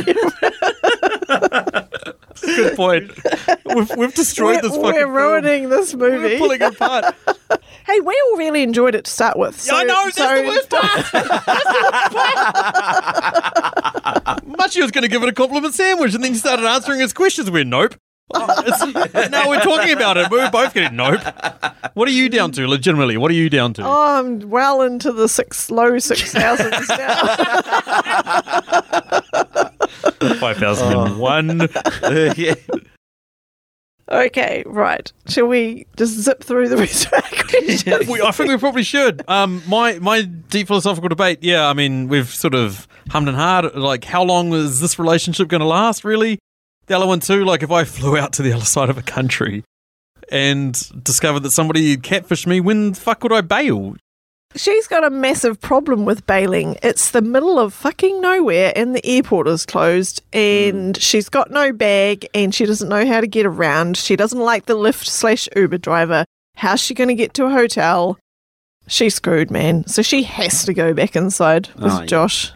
Good point. We've, we've destroyed we're, this fucking we're film. ruining this We're movie. pulling it apart. Hey, we all really enjoyed it to start with. So, I know, that's so- the worst part. Machi was going to give it a compliment sandwich, and then you started answering his questions. We're nope. Oh, it's, now we're talking about it. We're both getting nope. What are you down to, legitimately? What are you down to? Oh, I'm well into the six low six thousands now. five thousand one. yeah. Okay, right. Shall we just zip through the rest of our questions? We, I think we probably should. Um, my my deep philosophical debate. Yeah, I mean, we've sort of hummed and hard. Like, how long is this relationship going to last? Really, the other one too. Like, if I flew out to the other side of a country and discovered that somebody catfished me, when the fuck would I bail? She's got a massive problem with bailing. It's the middle of fucking nowhere and the airport is closed and Hmm. she's got no bag and she doesn't know how to get around. She doesn't like the Lyft slash Uber driver. How's she going to get to a hotel? She's screwed, man. So she has to go back inside with Oh, yeah. Josh.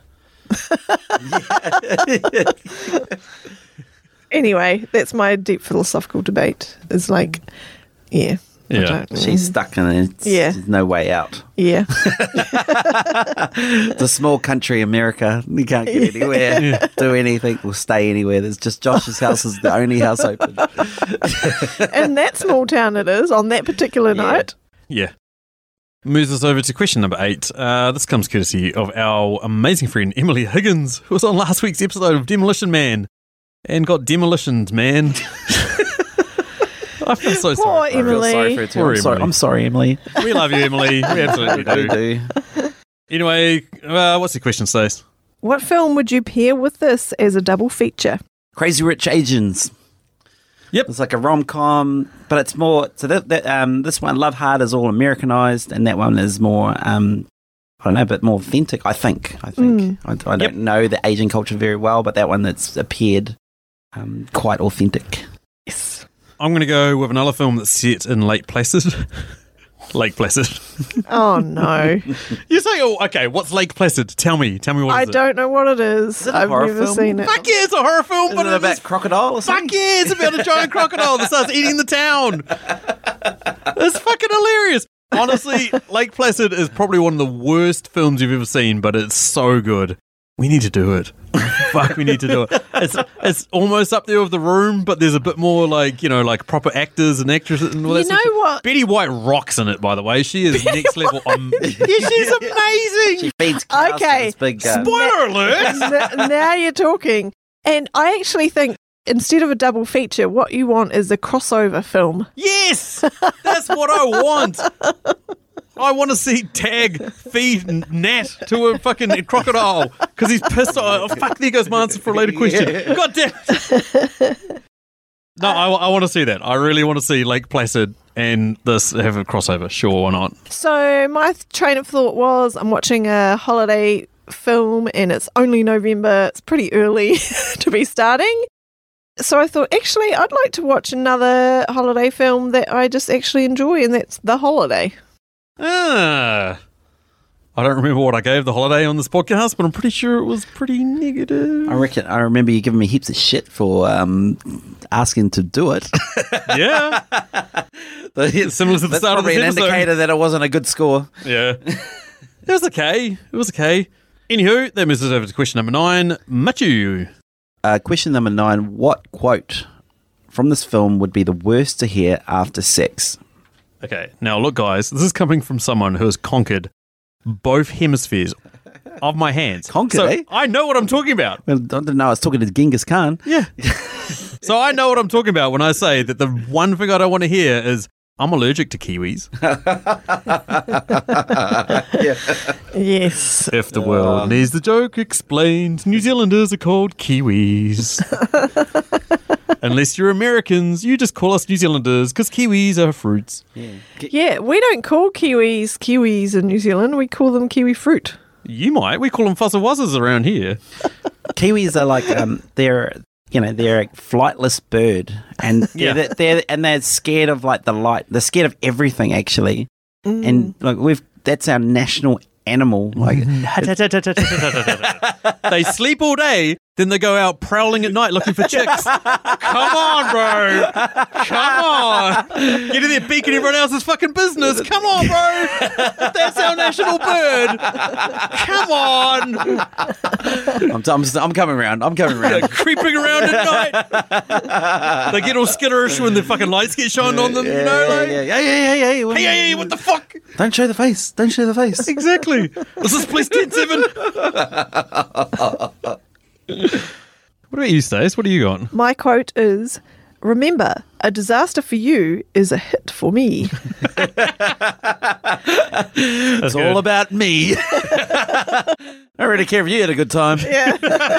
Anyway, that's my deep philosophical debate. It's like, yeah. I Yeah. don't- She's stuck in it. It's- Yeah. There's no way out. Yeah. It's a small country, America. You can't get anywhere, do anything, or stay anywhere. There's just Josh's house is the only house open. In that small town it is on that particular Yeah. night. Yeah. Moves us over to question number eight. Uh, this comes courtesy of our amazing friend Emily Higgins, who was on last week's episode of Demolition Man and got demolitioned, man. I feel so Poor sorry. for her. I feel Emily. sorry for her too. Poor I'm sorry. Emily. I'm sorry, Emily. We love you, Emily. We absolutely I do. do. Anyway, uh, what's the question, Stace? What film would you pair with this as a double feature? Crazy Rich Asians. Yep. It's like a rom com, but it's more. So that, that um, this one, Love Hard, is all Americanized, and that one is more. Um, I don't know, but more authentic. I think. I think. I, I don't Yep. know the Asian culture very well, but that one that's appeared um, quite authentic. Yes. I'm going to go with another film that's set in Lake Placid. Lake Placid. Oh no. You say, oh, okay, what's Lake Placid? Tell me. Tell me what I is it? don't know what it is. it a I've horror never film? seen it. Fuck yeah, it's a horror film, Is but it about it's crocodile or something? fuck yeah, it's about a giant crocodile that starts eating the town. It's fucking hilarious. Honestly, Lake Placid is probably one of the worst films you've ever seen, but it's so good. We need to do it. Fuck, we need to do it. It's it's almost up there with The Room, but there's a bit more like, you know, like proper actors and actresses and all that You sort of know shit. what? Betty White rocks in it, by the way. She is next level. Um, yeah, she's amazing. She feeds cows to Okay. this big. Uh, Spoiler alert. N- now you're talking. And I actually think instead of a double feature, what you want is a crossover film. Yes, that's what I want. I want to see Tag feed Nat to a fucking crocodile because he's pissed off. Oh, fuck, there goes my answer for a later question. God damn it. No, I, I want to see that. I really want to see Lake Placid and this have a crossover. Sure, why not? So my th- train of thought was I'm watching a holiday film and it's only November. It's pretty early to be starting. So I thought, actually, I'd like to watch another holiday film that I just actually enjoy, and that's The Holiday. Ah. I don't remember what I gave The Holiday on this podcast, but I'm pretty sure it was pretty negative. I reckon. I remember you giving me heaps of shit for um, asking to do it. Yeah. Similar to the That's start of probably this an episode. indicator that it wasn't a good score. Yeah. It was okay. It was okay. Anywho, that moves us over to question number nine. Matthew. Uh, question number nine. What quote from this film would be the worst to hear after sex? Okay, now look, guys, this is coming from someone who has conquered both hemispheres of my hands. Conquered, so eh? I know what I'm talking about. Well, I don't know. I was talking to Genghis Khan. Yeah. So I know what I'm talking about when I say that the one thing I don't want to hear is I'm allergic to kiwis. Yes. If the world needs the joke explained, New Zealanders are called kiwis. Unless you're Americans, you just call us New Zealanders because kiwis are fruits. Yeah. Yeah, we don't call kiwis kiwis in New Zealand. We call them kiwi fruit. You might. We call them fuzzawazzas around here. Kiwis are like um, they're you know they're a flightless bird, and Yeah. they're, they're and they're scared of like the light. They're scared of everything actually, Mm. and like we've that's our national animal. Like They sleep all day, then they go out prowling at night looking for chicks. Come on, bro. Come on. Get in there beaking everyone else's fucking business. Come on, bro. That's our national bird. Come on. I'm, I'm, I'm coming around. I'm coming around. They're creeping around at night. They get all skitterish when the fucking lights get shined on them, you know? Like, yeah, yeah, yeah, yeah, yeah. hey, hey, hey, what the fuck? Don't show the face. Don't show the face. Exactly. This is police ten seven. What about you, Stace? What do you got? My quote is, remember, a disaster for you is a hit for me. It's all about me. I don't really care if you had a good time. Yeah.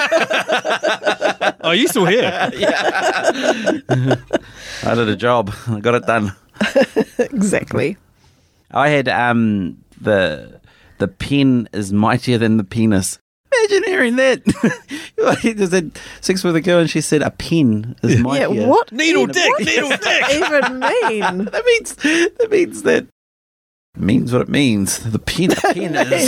Oh, you still here? I did a job. I got it done. Exactly. I had um the the pen is mightier than the penis. Imagine hearing that. He just had sex with a girl and she said a pen is mightier. Yeah, what? Needle even- dick, what needle does dick. that even mean? That means that means that means what it means. The pen, a pen is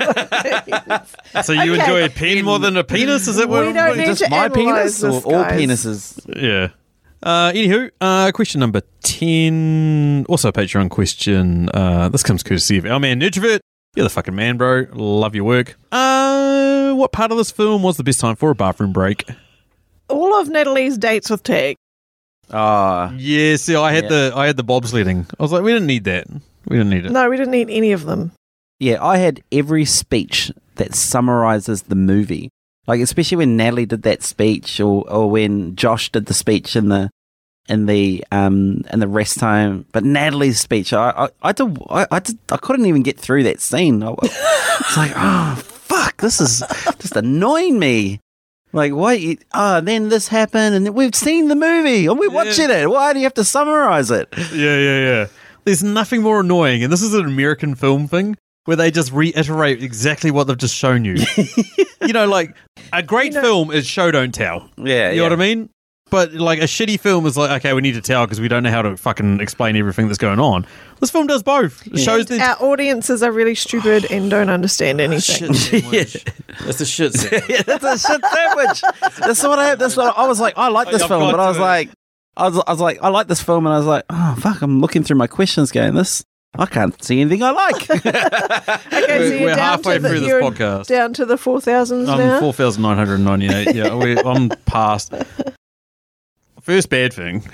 So you Okay. enjoy a pen more than a penis? Is that what? We don't need just to my analyse penis or this, all guys. penises. Yeah. Uh, anywho, uh, question number ten. Also a Patreon question. Uh, this comes courtesy of our man Nerdrovert. You're the fucking man, bro. Love your work. Uh, what part of this film was the best time for a bathroom break? All of Natalie's dates with Tag. Oh, Yeah, see, I had Yeah. the I had the bobsledding. I was like, we didn't need that. We didn't need it. No, we didn't need any of them. yeah. I had every speech that summarizes the movie. Like especially when Natalie did that speech, or or when Josh did the speech in the in the um in the rest home. But Natalie's speech, I I I, did, I, I, did, I couldn't even get through that scene. I, it's like, oh fuck, this is just annoying me. Like, why? You, oh, then this happened, and we've seen the movie, and we're Yeah. watching it. Why do you have to summarize it? Yeah, yeah, yeah. There's nothing more annoying, and this is an American film thing where they just reiterate exactly what they've just shown you. You know, like a great You know- film is show don't tell. Yeah, You know what I mean? But like a shitty film is like, okay, we need to tell because we don't know how to fucking explain everything that's going on. This film does both. It shows the Our audiences are really stupid and don't understand anything. shit sandwich. That's a shit sandwich. Yeah, that's a shit sandwich. That's what I. That's what I was like. I like this I've film, got but I to was it. like, I was, I was like, I like this film, and I was like, oh fuck, I'm looking through my questions, going, this, I can't see anything I like. Okay, so We're- you're we're down halfway to the, through this you're podcast. Down to the four thousands I'm now. four thousand nine hundred ninety-eight. Yeah, we, I'm past. First bad thing.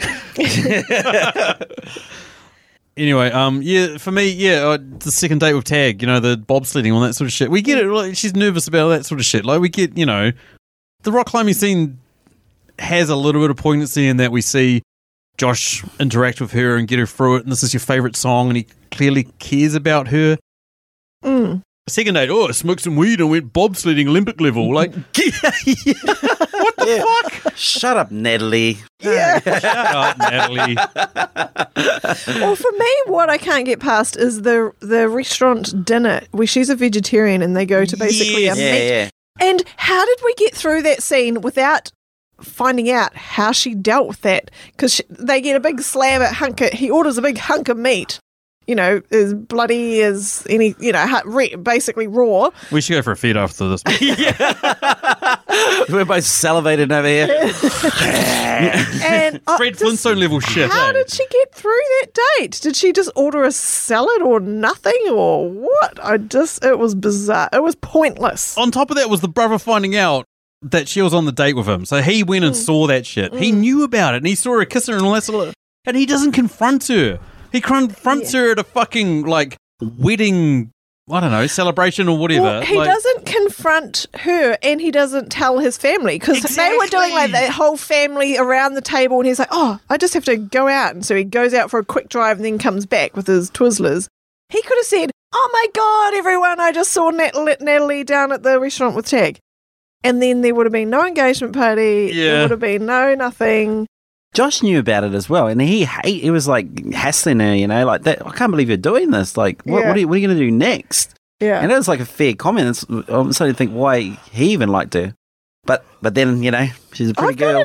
Anyway, um, yeah, for me, yeah, uh, the second date with Tag, you know, the bobsledding, all that sort of shit. We get it. Like, she's nervous about all that sort of shit. Like, we get, you know, the rock climbing scene has a little bit of poignancy in that we see Josh interact with her and get her through it, and this is your favorite song, and he clearly cares about her. Mm. Second date, oh, I smoked some weed and went bobsledding Olympic level. Like, what the Yeah. fuck? Shut up, Natalie. Yeah. Shut up, Natalie. Well, for me, what I can't get past is the the restaurant dinner where she's a vegetarian and they go to basically Yes. a Yeah, meat. yeah. And how did we get through that scene without finding out how she dealt with that? Because they get a big slab at hunk. Of, he orders a big hunk of meat. You know, as bloody as any. You know, hu- re- basically raw. We should go for a feed after this. We're both salivating over here. And uh, Fred just- Flintstone level shit. How eh? did she get through that date? Did she just order a salad or nothing or what? I just, it was bizarre. It was pointless. On top of that was the brother finding out that she was on the date with him. So he went and saw that shit. He knew about it and he saw her kissing her and all that sort of, and he doesn't confront her. He confronts her at a fucking like wedding, I don't know, celebration or whatever. Well, he Like, doesn't confront her and he doesn't tell his family because they were doing like Exactly. the whole family around the table and he's like, oh, I just have to go out. And so he goes out for a quick drive and then comes back with his Twizzlers. He could have said, oh my God, everyone, I just saw Nat- Natalie down at the restaurant with Tag. And then there would have been no engagement party. Yeah. There would have been no nothing. Josh knew about it as well, and he he, he was like hassling her, you know, like that. I can't believe you're doing this. Like, what, Yeah. what are you, what are you going to do next? Yeah. And it was like a fair comment. It's, I'm starting to think why he even liked her, but but then you know she's a pretty girl.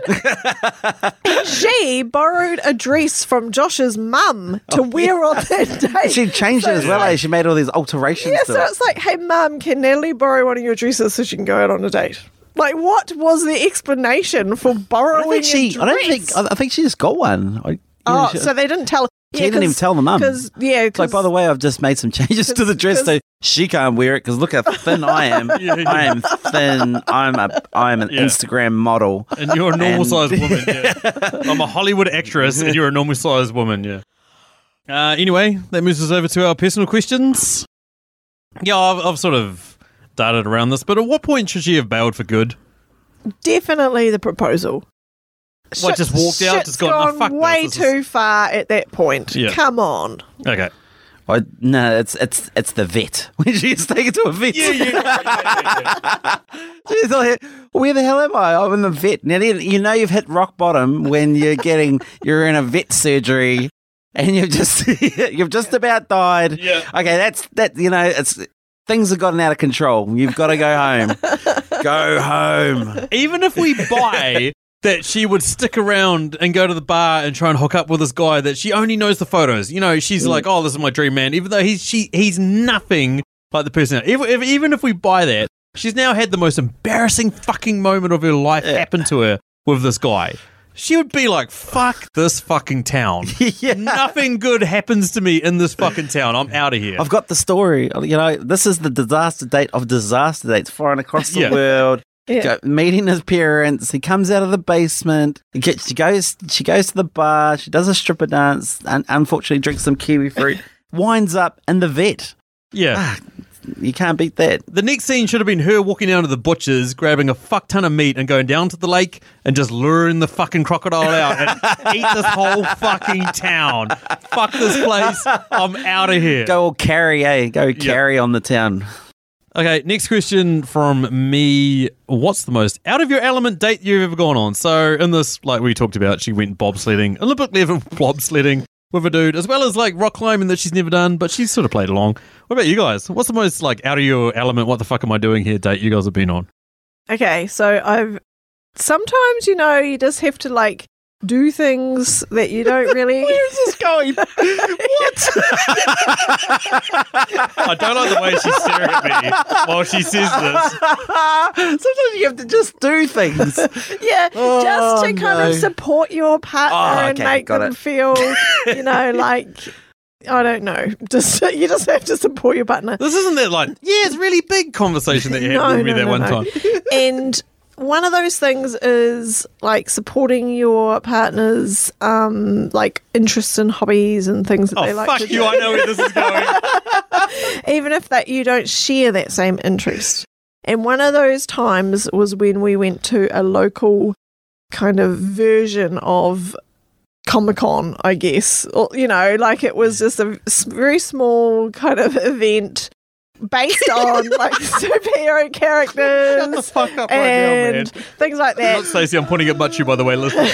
She borrowed a dress from Josh's mum to Oh, wear on that day. She changed it as well. Eh? She made all these alterations. Yeah, to so it. it's like, hey, mum, can Natalie borrow one of your dresses so she can go out on a date? Like, what was the explanation for I borrowing don't think she. a dress? I don't think. I, I think she just got one. I, Oh, she, so they didn't tell. she didn't even tell the mum. Because yeah, It's like, by the way, I've just made some changes to the dress, so she can't wear it because look how thin I am. Yeah, yeah. I am thin. I'm a. I'm an Yeah. Instagram model. and you're a normal And- sized woman. Yeah. I'm a Hollywood actress, and you're a normal sized woman. Yeah. Uh, anyway, that moves us over to our personal questions. Yeah, I've, I've sort of darted around this, but at what point should she have bailed for good? definitely the proposal. What, just walked out, shit's just gone, "Oh, fuck this, way this is-" too far at that point. Yeah. Come on. Okay. I, no, it's it's it's the vet when she's taken to a vet. Yeah, yeah, yeah, yeah, She's like, where the hell am I? I'm in the vet. Now then, you know you've hit rock bottom when you're getting you're in a vet surgery and you've just you've just about died. Yeah. Okay, that's that. You know, it's things have gotten out of control. You've got to go home. Go home. Even if we buy that she would stick around and go to the bar and try and hook up with this guy that she only knows the photos. You know, she's like, oh, this is my dream man. Even though he's she he's nothing like the person. If, if, even if we buy that, she's now had the most embarrassing fucking moment of her life happen to her with this guy. She would be like, fuck this fucking town. Yeah. Nothing good happens to me in this fucking town. I'm out of here. I've got the story. You know, this is the disaster date of disaster dates flying across the Yeah. world. Yeah. Go, meeting his parents. He comes out of the basement. He gets, she goes. She goes to the bar. She does a stripper dance. And unfortunately, drinks some kiwi fruit. Winds up in the vet. yeah. Ah, you can't beat that. The next scene should have been her walking down to the butcher's, grabbing a fuck ton of meat and going down to the lake and just luring the fucking crocodile out and eat this whole fucking town. Fuck this place. I'm out of here. Go all carry, eh? Go carry on the town. Okay, next question from me. What's the most out of your element date you've ever gone on? So in this, like we talked about, she went bobsledding, Olympic level bobsledding with a dude, as well as like rock climbing that she's never done, but she's sort of played along. What about you guys? What's the most like out of your element, what the fuck am I doing here date you guys have been on? Okay, so I've sometimes, you know, you just have to like do things that you don't really. Where's this going? What? I don't like the way she's staring at me while she says this. Sometimes you have to just do things. Yeah, Oh, just to kind no. of support your partner Oh, and okay, make got them it. feel, you know, like I don't know. Just you just have to support your partner. This isn't that like, yeah, it's really big conversation that you had No, with me no, that no, one no. time. And one of those things is like supporting your partner's um like interests and hobbies and things that Oh, they like fuck to you, do. I know where this is going. Even if that you don't share that same interest. And one of those times was when we went to a local kind of version of Comic-Con, I guess. Or, you know, like it was just a s- very small kind of event based on like superhero characters Shut the fuck up right now, and man. things like I'm not that. Stacey, I'm pointing at Machu, by the way, listen.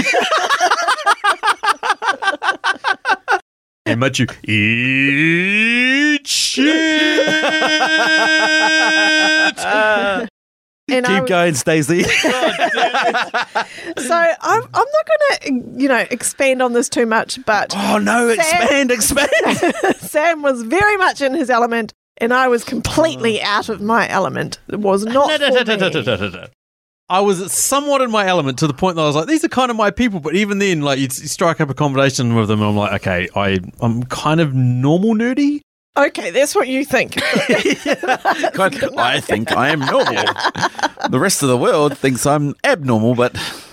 And Machu, eat shit. And I Keep was- going, Stacey. So I'm, I'm not going to, you know, expand on this too much, but Oh no! Sam- Expand, expand. Sam was very much in his element, and I was completely out of my element. It was not No, no, for no, no, me. no, no, no, no. I was somewhat in my element to the point that I was like, these are kind of my people. But even then, like, you, you strike up a conversation with them, and I'm like, okay, I, I'm kind of normal nerdy. Okay, that's what you think. God, I think I am normal. The rest of the world thinks I'm abnormal, but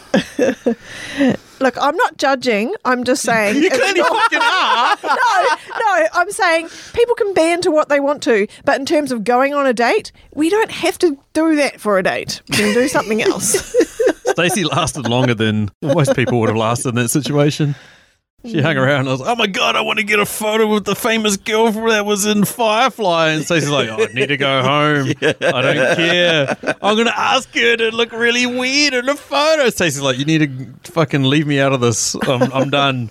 Look, I'm not judging. I'm just saying. You it's clearly not- fucking are. No, no, I'm saying people can be into what they want to, but in terms of going on a date, we don't have to do that for a date. We can do something else. Stacey lasted longer than most people would have lasted in that situation. She hung around and I was like, oh my God, I want to get a photo with the famous girl that was in Firefly. And Stacey's like, oh, I need to go home. I don't care. I'm going to ask her to look really weird in a photo. Stacey's like, you need to fucking leave me out of this. I'm, I'm done.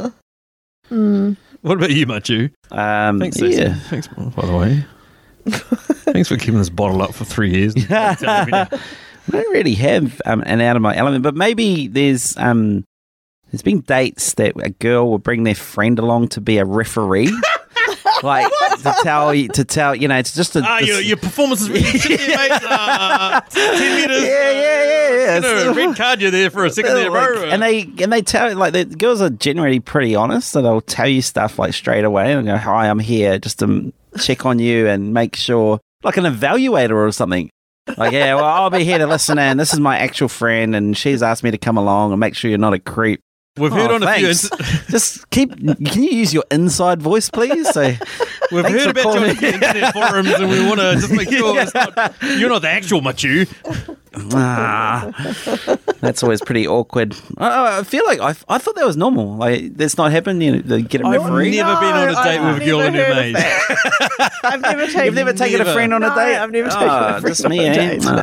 Mm. What about you, Machu? um, Thanks, Stacey. yeah. Thanks, by the way. Thanks for keeping this bottle up for three years. I don't really have um, an out of my element, but maybe there's um, there's been dates that a girl will bring their friend along to be a referee, like to tell you to tell you know it's just a Ah, this- your, your performance is really shitty, mate. Uh, ten meters. Yeah, yeah, yeah, yeah. You know, red card you there for a second there, Like, bro. and they and they tell like the girls are generally pretty honest, so they'll tell you stuff like straight away and go, "Hi, I'm here just to check on you and make sure," like an evaluator or something. Like, yeah, well, I'll be here to listen in. This is my actual friend, and she's asked me to come along and make sure you're not a creep. We've heard Oh, on a few. thanks. ins- Just keep. Can you use your inside voice, please? So We've Thanks heard for about you on calling. the internet forums, and we want to just make sure it's not, you're not the actual Machu. ah, that's always pretty awkward. I, I feel like I, I thought that was normal. Like that's not happened. You know, they get a I've referee. never been on a date I've with a girl never in her heard of maze. that. I've never taken. You've never taken Never. a friend on No, a date? I've never taken Oh, a friend just on me, a eh? date. No.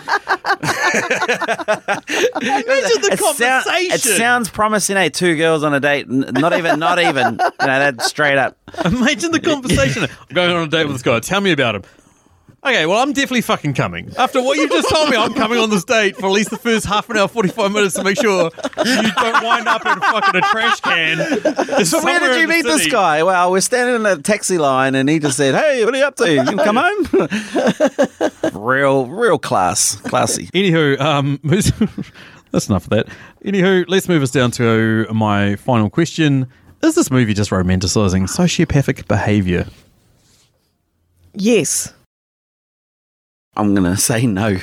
Imagine the it, sound- conversation. it sounds promising, eh? Two girls on a date. N- Not even, not even. You know, that's straight up. Imagine the conversation. I'm going on a date with this guy. Tell me about him. Okay, well, I'm definitely fucking coming. After what you just told me, I'm coming on this date for at least the first half an hour, forty-five minutes to make sure you don't wind up in fucking a trash can. So where did you meet this guy? Well, we're standing in a taxi line and he just said, hey, what are you up to? You can come home? real, real class. Classy. Anywho, um, that's enough of that. Anywho, let's move us down to my final question. Is this movie just romanticizing sociopathic behavior? Yes. I'm going to say no.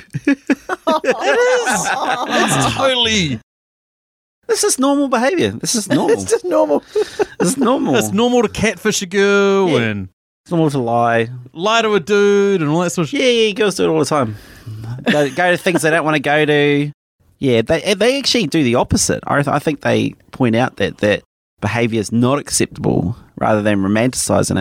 It's totally. This is normal behavior. This is normal. It's just normal. This is normal. It's normal to catfish a girl Yeah. and It's normal to lie. Lie to a dude and all that sort of shit. Yeah, yeah, girls do it all the time. go, go to things they don't want to go to. Yeah, they they actually do the opposite. I, I think they point out that that behaviour is not acceptable rather than romanticising it.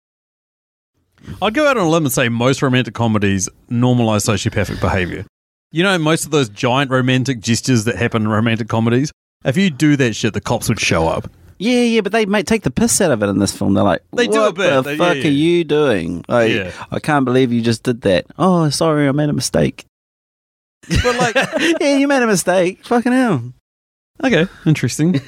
I'd go out on a limb and say most romantic comedies normalise sociopathic behaviour. You know, most of those giant romantic gestures that happen in romantic comedies, if you do that shit, the cops would show up. Yeah, yeah, but they might take the piss out of it in this film. They're like, They what do a bit. the They- fuck yeah, yeah. are you doing? Like, Yeah. I can't believe you just did that. Oh, sorry, I made a mistake. But like, Yeah, you made a mistake. Fucking hell. okay, interesting.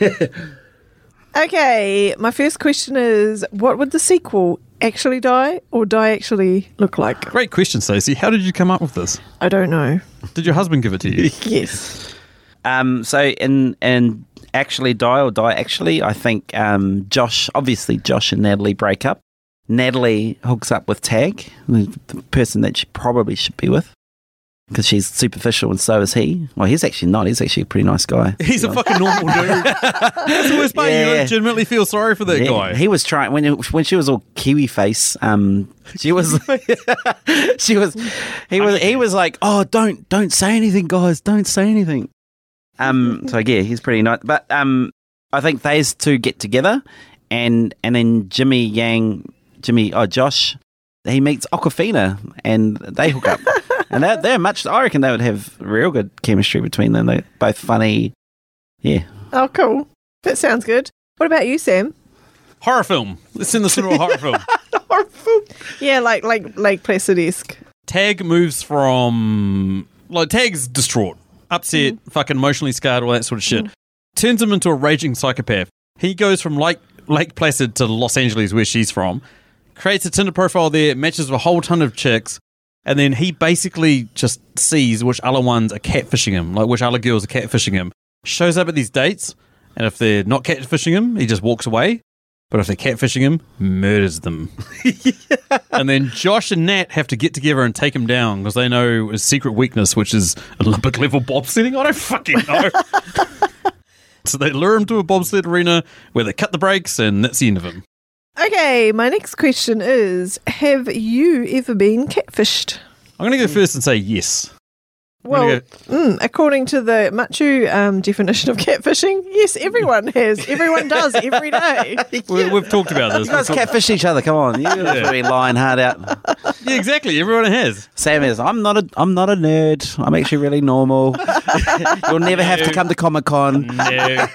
Okay, my first question is, what would the sequel actually die or die actually look like? Great question, Stacey. How did you come up with this? I don't know. Did your husband give it to you? Yes. Um, so in in actually die or die actually, I think um, Josh, obviously Josh and Natalie break up. Natalie hooks up with Tag, the the person that she probably should be with, because she's superficial and so is he. Well, he's actually not. He's actually a pretty nice guy. He's a fucking normal dude. That's the worst part. You Yeah. legitimately feel sorry for that Yeah, guy. He was trying when when she was all kiwi face. Um, she was she was he was he was like, oh, don't don't say anything, guys, don't say anything. Um, so yeah, he's pretty nice. But um, I think those two get together, and and then Jimmy Yang, Jimmy, oh Josh, he meets Aquafina, and they hook up, and they're, they're much. I reckon they would have real good chemistry between them. They're both funny. Yeah. Oh, cool. That sounds good. What about you, Sam? Horror film. Let's send this into a horror film. Yeah, like like Lake Placid-esque. Tag moves from like Tag's distraught, upset, fucking emotionally scarred, all that sort of shit. Turns him into a raging psychopath. He goes from Lake Lake Placid to Los Angeles, where she's from, creates a Tinder profile there, matches with a whole ton of chicks, and then he basically just sees which other ones are catfishing him, like which other girls are catfishing him. Shows up at these dates, and if they're not catfishing him, he just walks away. But if they're catfishing him, murders them. And then Josh and Nat have to get together and take him down because they know his secret weakness, which is Olympic level bobsledding. I don't fucking know. So they lure him to a bobsled arena where they cut the brakes, and that's the end of him. Okay, my next question is, have you ever been catfished? I'm going to go first and say yes. Well, gonna mm, according to the Machu um, definition of catfishing, yes, everyone has. Everyone does every day. We, we've talked about this. You guys We've talked- catfish each other. Come on, you're really lying hard out. yeah, exactly. Everyone has. Sam is. I'm not a. I'm not a nerd. I'm actually really normal. You'll never have to come to Comic Con. No.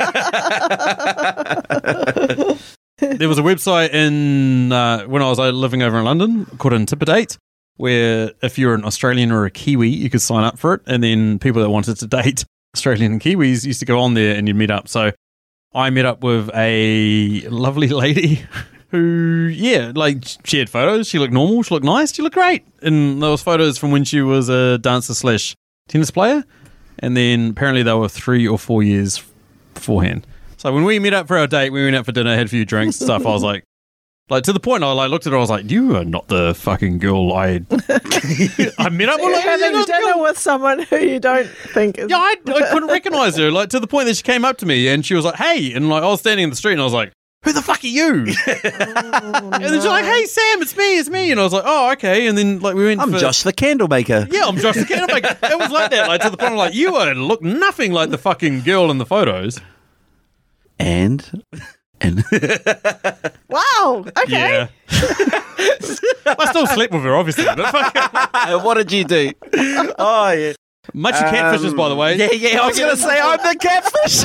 There was a website in uh, when I was uh, living over in London called Intimidate, where if you're an Australian or a Kiwi, you could sign up for it, and then people that wanted to date Australian and Kiwis used to go on there and you'd meet up. So I met up with a lovely lady who, yeah, like shared photos. She looked normal, she looked nice, she looked great. And there was photos from when she was a dancer slash tennis player, and then apparently they were three or four years beforehand. So when we met up for our date, we went out for dinner, had a few drinks and stuff. I was like, like to the point I like looked at her, I was like, you are not the fucking girl I I met up with. You're Like, you're having not the dinner girl. with someone who you don't think is... Yeah, I, I couldn't recognize her. Like to the point that she came up to me and she was like, "Hey," and like I was standing in the street and I was like, "Who the fuck are you?" And then she's like, "Hey, Sam, it's me, it's me." And I was like, "Oh, okay." And then like we went. I'm for, Josh the candle maker. Yeah, I'm Josh the candle maker. It was like that, like to the point of like you are look nothing like the fucking girl in the photos. And and Wow, okay. Yeah. I still slept with her, obviously. But fuck, what did you do? Oh yeah. much of catfishes, by the way. Yeah, yeah. I was going to say I'm the catfish.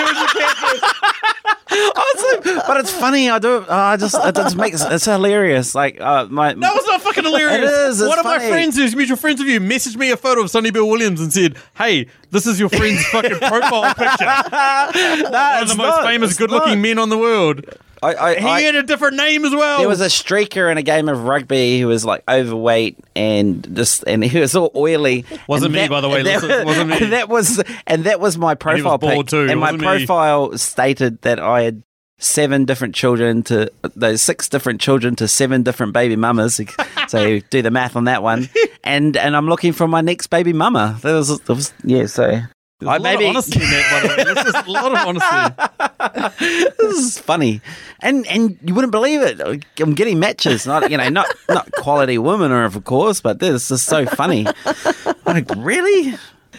Awesome. But it's funny. I do. Uh, I just it just makes it's hilarious. Like uh, my That was not fucking hilarious. It is, it's One of my funny. friends who's mutual friends with you messaged me a photo of Sonny Bill Williams and said, "Hey, this is your friend's fucking profile picture. no, One of it's the most not. famous, It's good-looking not. men on the world." I, I, He I, had a different name as well. There was a streaker in a game of rugby who was like overweight and just and he was all oily. Wasn't And me, by the way, and that- listen, wasn't me. And that was and that was my he was profile bald pic. too, and my wasn't me. profile stated that I had seven different children to those six different children to seven different baby mamas. So do the math on that one. And and I'm looking for my next baby mama. That was, that was yeah. So There's I a lot maybe- of honesty in that, by the way. There's just a lot of honesty. This is funny, and and you wouldn't believe it. I'm getting matches, not you know, not not quality women, or of course, but this is so funny. I'm like, really?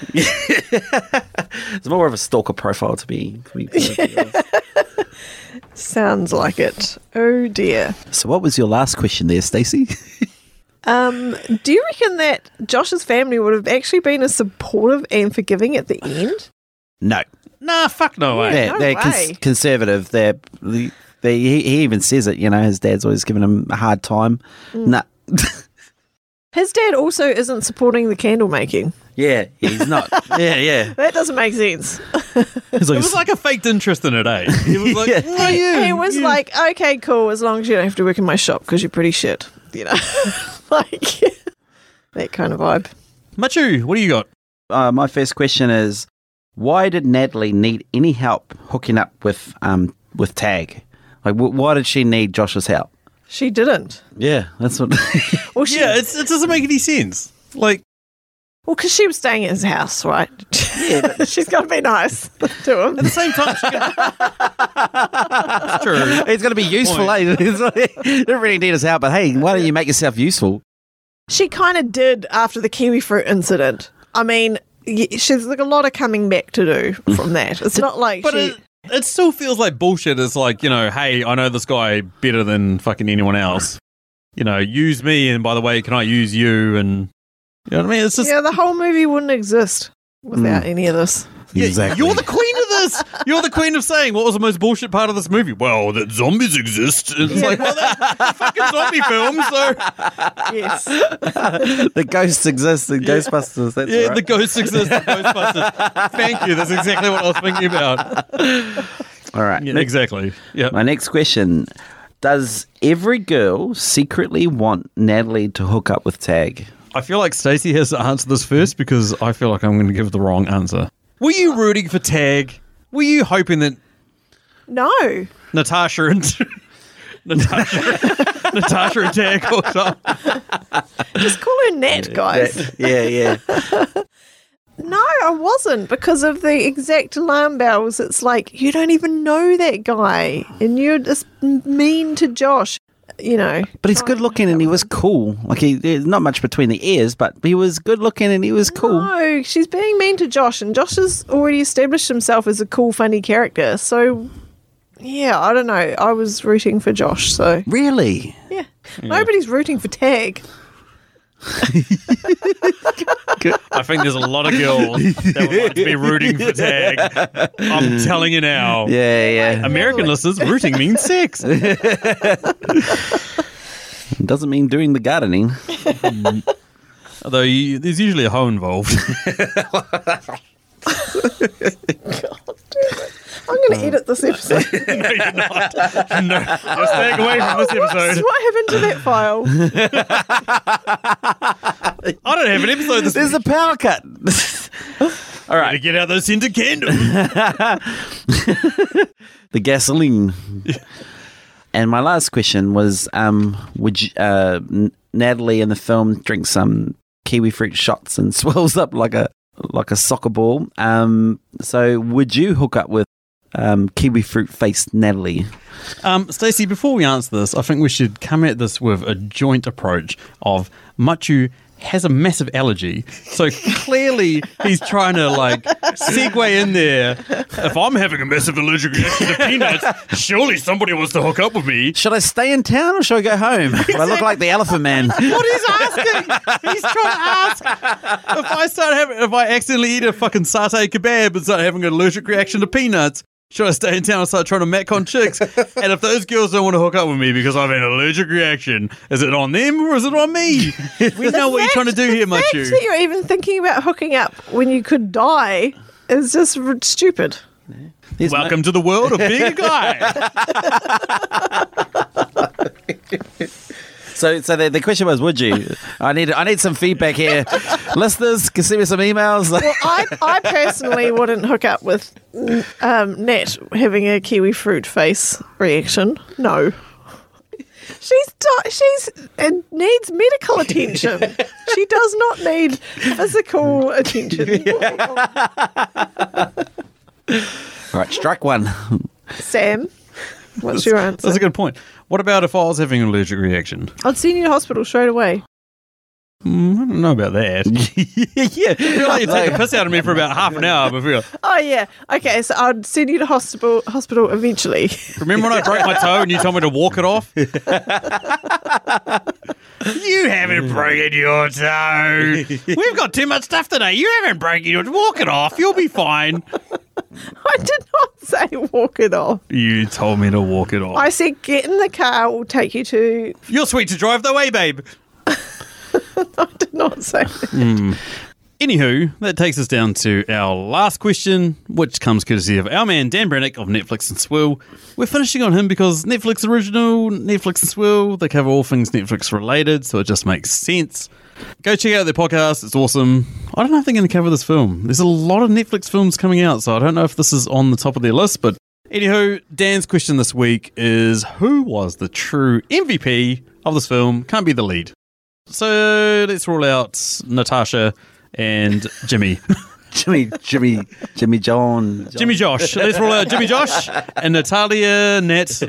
It's more of a stalker profile to be. To be, to be honest. Sounds like it. Oh dear. So, what was your last question there, Stacey? Um, do you reckon that Josh's family would have actually been as supportive and forgiving at the end? No, Nah, fuck no way. they're, no they're way. cons- conservative. They're, they, he, he even says it. You know, his dad's always giving him a hard time. Nah. His dad also isn't supporting the candle making. Yeah, he's not. Yeah, yeah. That doesn't make sense. He's like, It was like a faked interest in it, eh? He was like, Yeah. oh, yeah. He was yeah. like, okay, cool, as long as you don't have to work in my shop because you're pretty shit. You know? Like, that kind of vibe. Machu, what do you got? uh, my first question is, why did Natalie need any help hooking up with um with Tag? Like, wh- why did she need Josh's help? She didn't. Yeah, that's what. Well, she, Yeah, it's, it doesn't make any sense. Like, well, because she was staying at his house, right? Yeah, she's got to be nice to him. at the same time, she can... It's true. It's going to be useful, eh? It's like, you don't really need his help, but hey, why don't you make yourself useful? She kind of did after the kiwi fruit incident. I mean, y- she's like a lot of coming back to do from that. It's not like But she. it, it still feels like bullshit. It's like, you know, hey, I know this guy better than fucking anyone else. You know, use me, and by the way, can I use you? And you know what I mean? It's just, yeah, the whole movie wouldn't exist without any of this. yeah, Exactly. you're the queen of this. You're the queen of saying, what was the most bullshit part of this movie? Well, that zombies exist. And it's like, well, that's a fucking zombie film, so Yes. The ghosts exist in Ghostbusters. That's yeah, right. the ghosts exist in Ghostbusters. Thank you. That's exactly what I was thinking about. All right. Yeah, Next- exactly. Yeah. My next question. Does every girl secretly want Natalie to hook up with Tag? I feel like Stacey has to answer this first because I feel like I'm going to give the wrong answer. Were you rooting for Tag? Were you hoping that No. Natasha and Natasha, Natasha and Tag hooked up? Just call her Nat, guys. Yeah, yeah. No, I wasn't because of the exact alarm bells. It's like, you don't even know that guy and you're just mean to Josh, you know. But he's good looking and he was cool. Like, he, there's not much between the ears, but he was good looking and he was cool. No, she's being mean to Josh, and Josh has already established himself as a cool, funny character. So, yeah, I don't know. I was rooting for Josh, so Really? yeah. Nobody's rooting for Tag. I think there's a lot of girls that would like to be rooting for Tag. I'm telling you now. Yeah, yeah. American listeners, rooting means sex. Doesn't mean doing the gardening. Although you, there's usually a hoe involved. I'm going to edit this episode. No, you're not. No, you're staying away from this episode. What happened to that file? I don't have an episode this There's week. a power cut. All To right. get out those scented candles. The gasoline. And my last question was, um, would you, uh, N- Natalie in the film drink some kiwi fruit shots and swells up like a like a soccer ball? Um, so would you hook up with um, kiwi fruit faced Natalie? Um, Stacey, before we answer this, I think we should come at this with a joint approach of Machu has a massive allergy. So clearly he's trying to like segue in there. If I'm having a massive allergic reaction to peanuts, surely somebody wants to hook up with me. Should I stay in town or should I go home? I look like the Elephant Man. What he's asking? He's trying to ask if I start having, if I accidentally eat a fucking satay kebab and start having an allergic reaction to peanuts, should I stay in town and start trying to mac on chicks? And if those girls don't want to hook up with me because I've had an allergic reaction, is it on them or is it on me? We know what you're trying to do here, The fact Machu. that you're even thinking about hooking up when you could die is just r- stupid. There's no- Welcome to the world of being a guy. So, so the, the question was, would you? I need, I need some feedback here. Listeners, can send me some emails. Well, I, I personally wouldn't hook up with um, Nat having a kiwi fruit face reaction. No. She's di- she's uh, needs medical attention. She does not need physical attention. Right, strike one. Sam, what's your answer? That's a good point. What about if I was having an allergic reaction? I'd send you to hospital straight away. Mm, I don't know about that. Yeah. I feel like you take the piss out of me for about half an hour before you Oh yeah. Okay, so I'd send you to hospital hospital eventually. remember when I broke my toe and you told me to walk it off? You haven't broken your toe. We've got too much stuff today. You haven't broken your toe. Walk it off. You'll be fine. I did not say walk it off. You told me to walk it off. I said get in the car. We'll take you to. You're sweet to drive the way, babe. I did not say that. Anywho, that takes us down to our last question, which comes courtesy of our man Dan Brannick of Netflix and Swill. We're finishing on him because Netflix original, Netflix and Swill, they cover all things Netflix related, so it just makes sense. Go check out their podcast, it's awesome. I don't know if they're going to cover this film. There's a lot of Netflix films coming out, so I don't know if this is on the top of their list, but anywho, Dan's question this week is, who was the true M V P of this film? Can't be the lead. So let's rule out Natasha and Jimmy. Jimmy, Jimmy, Jimmy John. John. Jimmy Josh. Let's rule out Jimmy Josh and Natalia Nat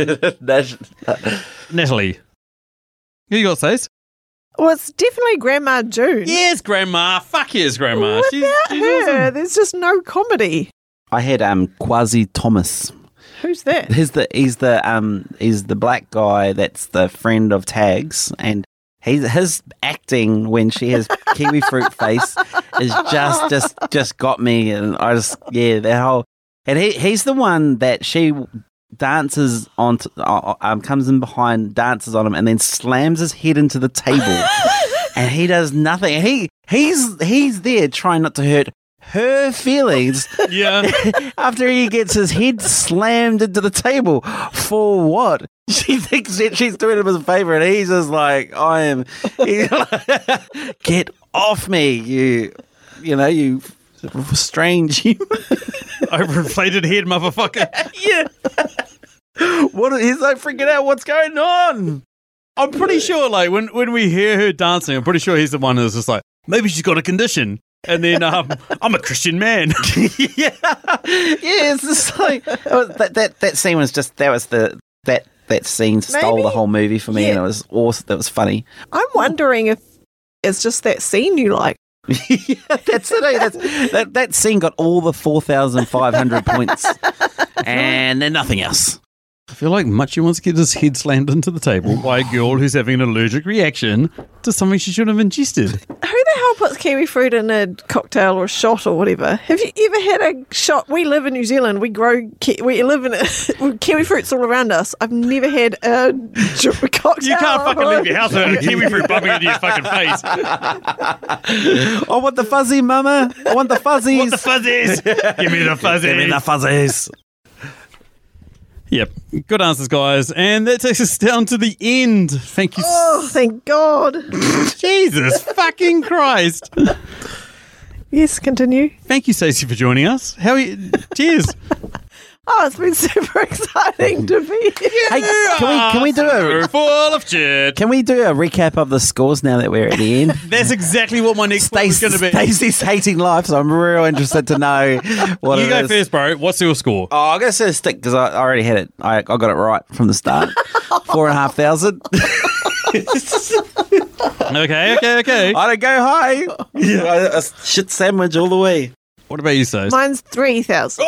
Natalie. Who you got, Stace? Well, it's definitely Grandma June. Yes, Grandma. Fuck yes, Grandma. Without She's, she's her, awesome. there's just no comedy. I had um Quasi Thomas. Who's that? He's the he's the um he's the black guy that's the friend of Tags, and he's his acting when she has kiwi fruit face is just just just got me, and I just yeah that whole and he he's the one that she dances on to, uh, um comes in behind, dances on him, and then slams his head into the table, and he does nothing. He he's he's there trying not to hurt her feelings. Yeah. After he gets his head slammed into the table. For what? She thinks that she's doing him a favour, and he's just like, I am. He's like, get off me, you, you know, you strange human. Overinflated head, motherfucker. Yeah. What? He's like freaking out. What's going on? I'm pretty sure, like, when, when we hear her dancing, I'm pretty sure he's the one who's just like, maybe she's got a condition. And then um, I'm a Christian man. Yeah, yeah. It's just like oh, that. That that scene was just that was the that that scene stole Maybe- the whole movie for me, yeah. and it was awesome. That was funny. I'm wondering if it's just that scene you like. Yeah, that's it. eh? That's, that that scene got all the four thousand five hundred points, and then nothing else. I feel like Muchie wants to get his head slammed into the table by a girl who's having an allergic reaction to something she shouldn't have ingested. Who the hell puts kiwi fruit in a cocktail or a shot or whatever? Have you ever had a shot? We live in New Zealand. We grow, ki- we live in a, kiwi fruits all around us. I've never had a j- cocktail. You can't fucking leave your house without a kiwi fruit bumping into your fucking face. I want the fuzzy, mama. I want the fuzzies. What the fuzzies? Give me the fuzzies. Give me the fuzzies. Yep. Good answers, guys. And that takes us down to the end. Thank you. Oh, thank God. Jesus fucking Christ. Yes, continue. Thank you, Stacey, for joining us. How are you? Cheers. Oh, it's been super exciting to be here. Hey, can we can we do So a full of shit. can we do a recap of the scores now that we're at the end? That's exactly what my next one is Stacey, going to be. Stacey's hating life, so I'm real interested to know what You it go is. first, bro. What's your score? Oh, I'm gonna say a stick because I I already had it. I I got it right from the start. Four and a half thousand. Okay, okay, okay. I don't go high. Yeah, a shit sandwich all the way. What about you, Stace? Mine's three thousand.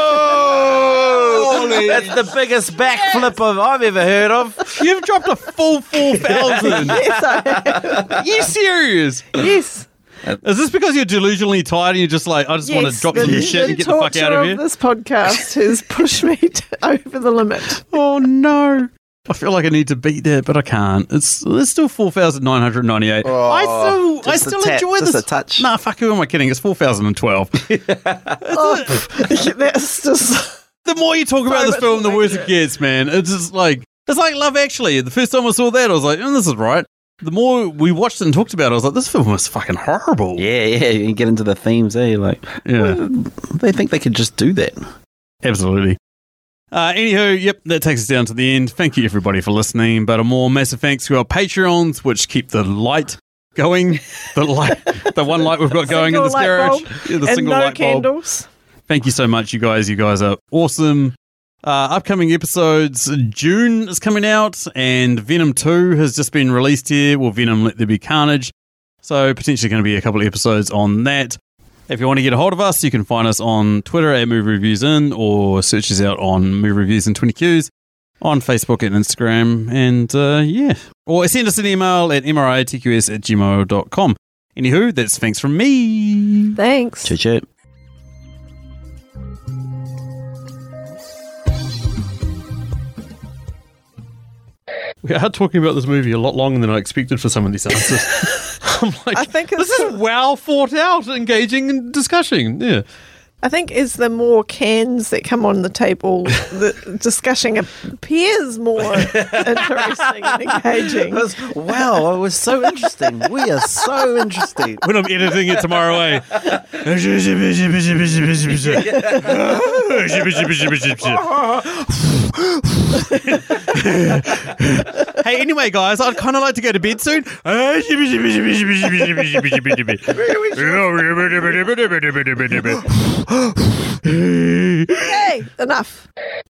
Oh, that's the biggest backflip of I've ever heard of. You've dropped a full four thousand. Yes, I Are you serious? Yes. Is this because you're delusionally tired and you're just like, I just want to Yes, drop the, some shit and get the fuck torture out of here? This podcast has pushed me to, over the limit. Oh no. I feel like I need to beat that, but I can't. It's it's still four thousand nine hundred ninety-eight. Oh, I still I just a still tap, enjoy just this. a touch. Nah, fuck, who am I kidding? It's four thousand twelve. Oh, that's just. The more you talk about So this much film, the more worse it accurate. gets, man. It's just like, it's like Love Actually. The first time I saw that, I was like, oh, this is right. The more we watched it and talked about it, I was like, this film was fucking horrible. Yeah, yeah. You get into the themes, eh? Like, Yeah. they think they could just do that. Absolutely. Uh, anywho, yep, that takes us down to the end. Thank you, everybody, for listening. But a more massive thanks to our Patreons, which keep the light going. The light, the one light we've got going in Single this light garage. bulb Yeah, the and single no light bulb. candles. Thank you so much, you guys. You guys are awesome. Uh, upcoming episodes, June is coming out, and Venom two has just been released here. Well, Venom Let There Be Carnage. So potentially going to be a couple of episodes on that. If you want to get a hold of us, you can find us on Twitter at Movie Reviews In, or search us out on Movie Reviews in twenty Qs, on Facebook and Instagram, and uh, yeah. Or send us an email at m r i t q s at gmail dot com. Anywho, that's thanks from me. Thanks. Chit chit. We are talking about this movie a lot longer than I expected for some of these answers. I'm like, I think this it's- is well thought out, engaging and discussing. Yeah. I think as the more cans that come on the table, the discussion appears more interesting and engaging. Wow, it was so interesting. We are so interesting. When I'm editing it tomorrow, eh? Hey, anyway, guys, I'd kind of like to go to bed soon. Hey, enough.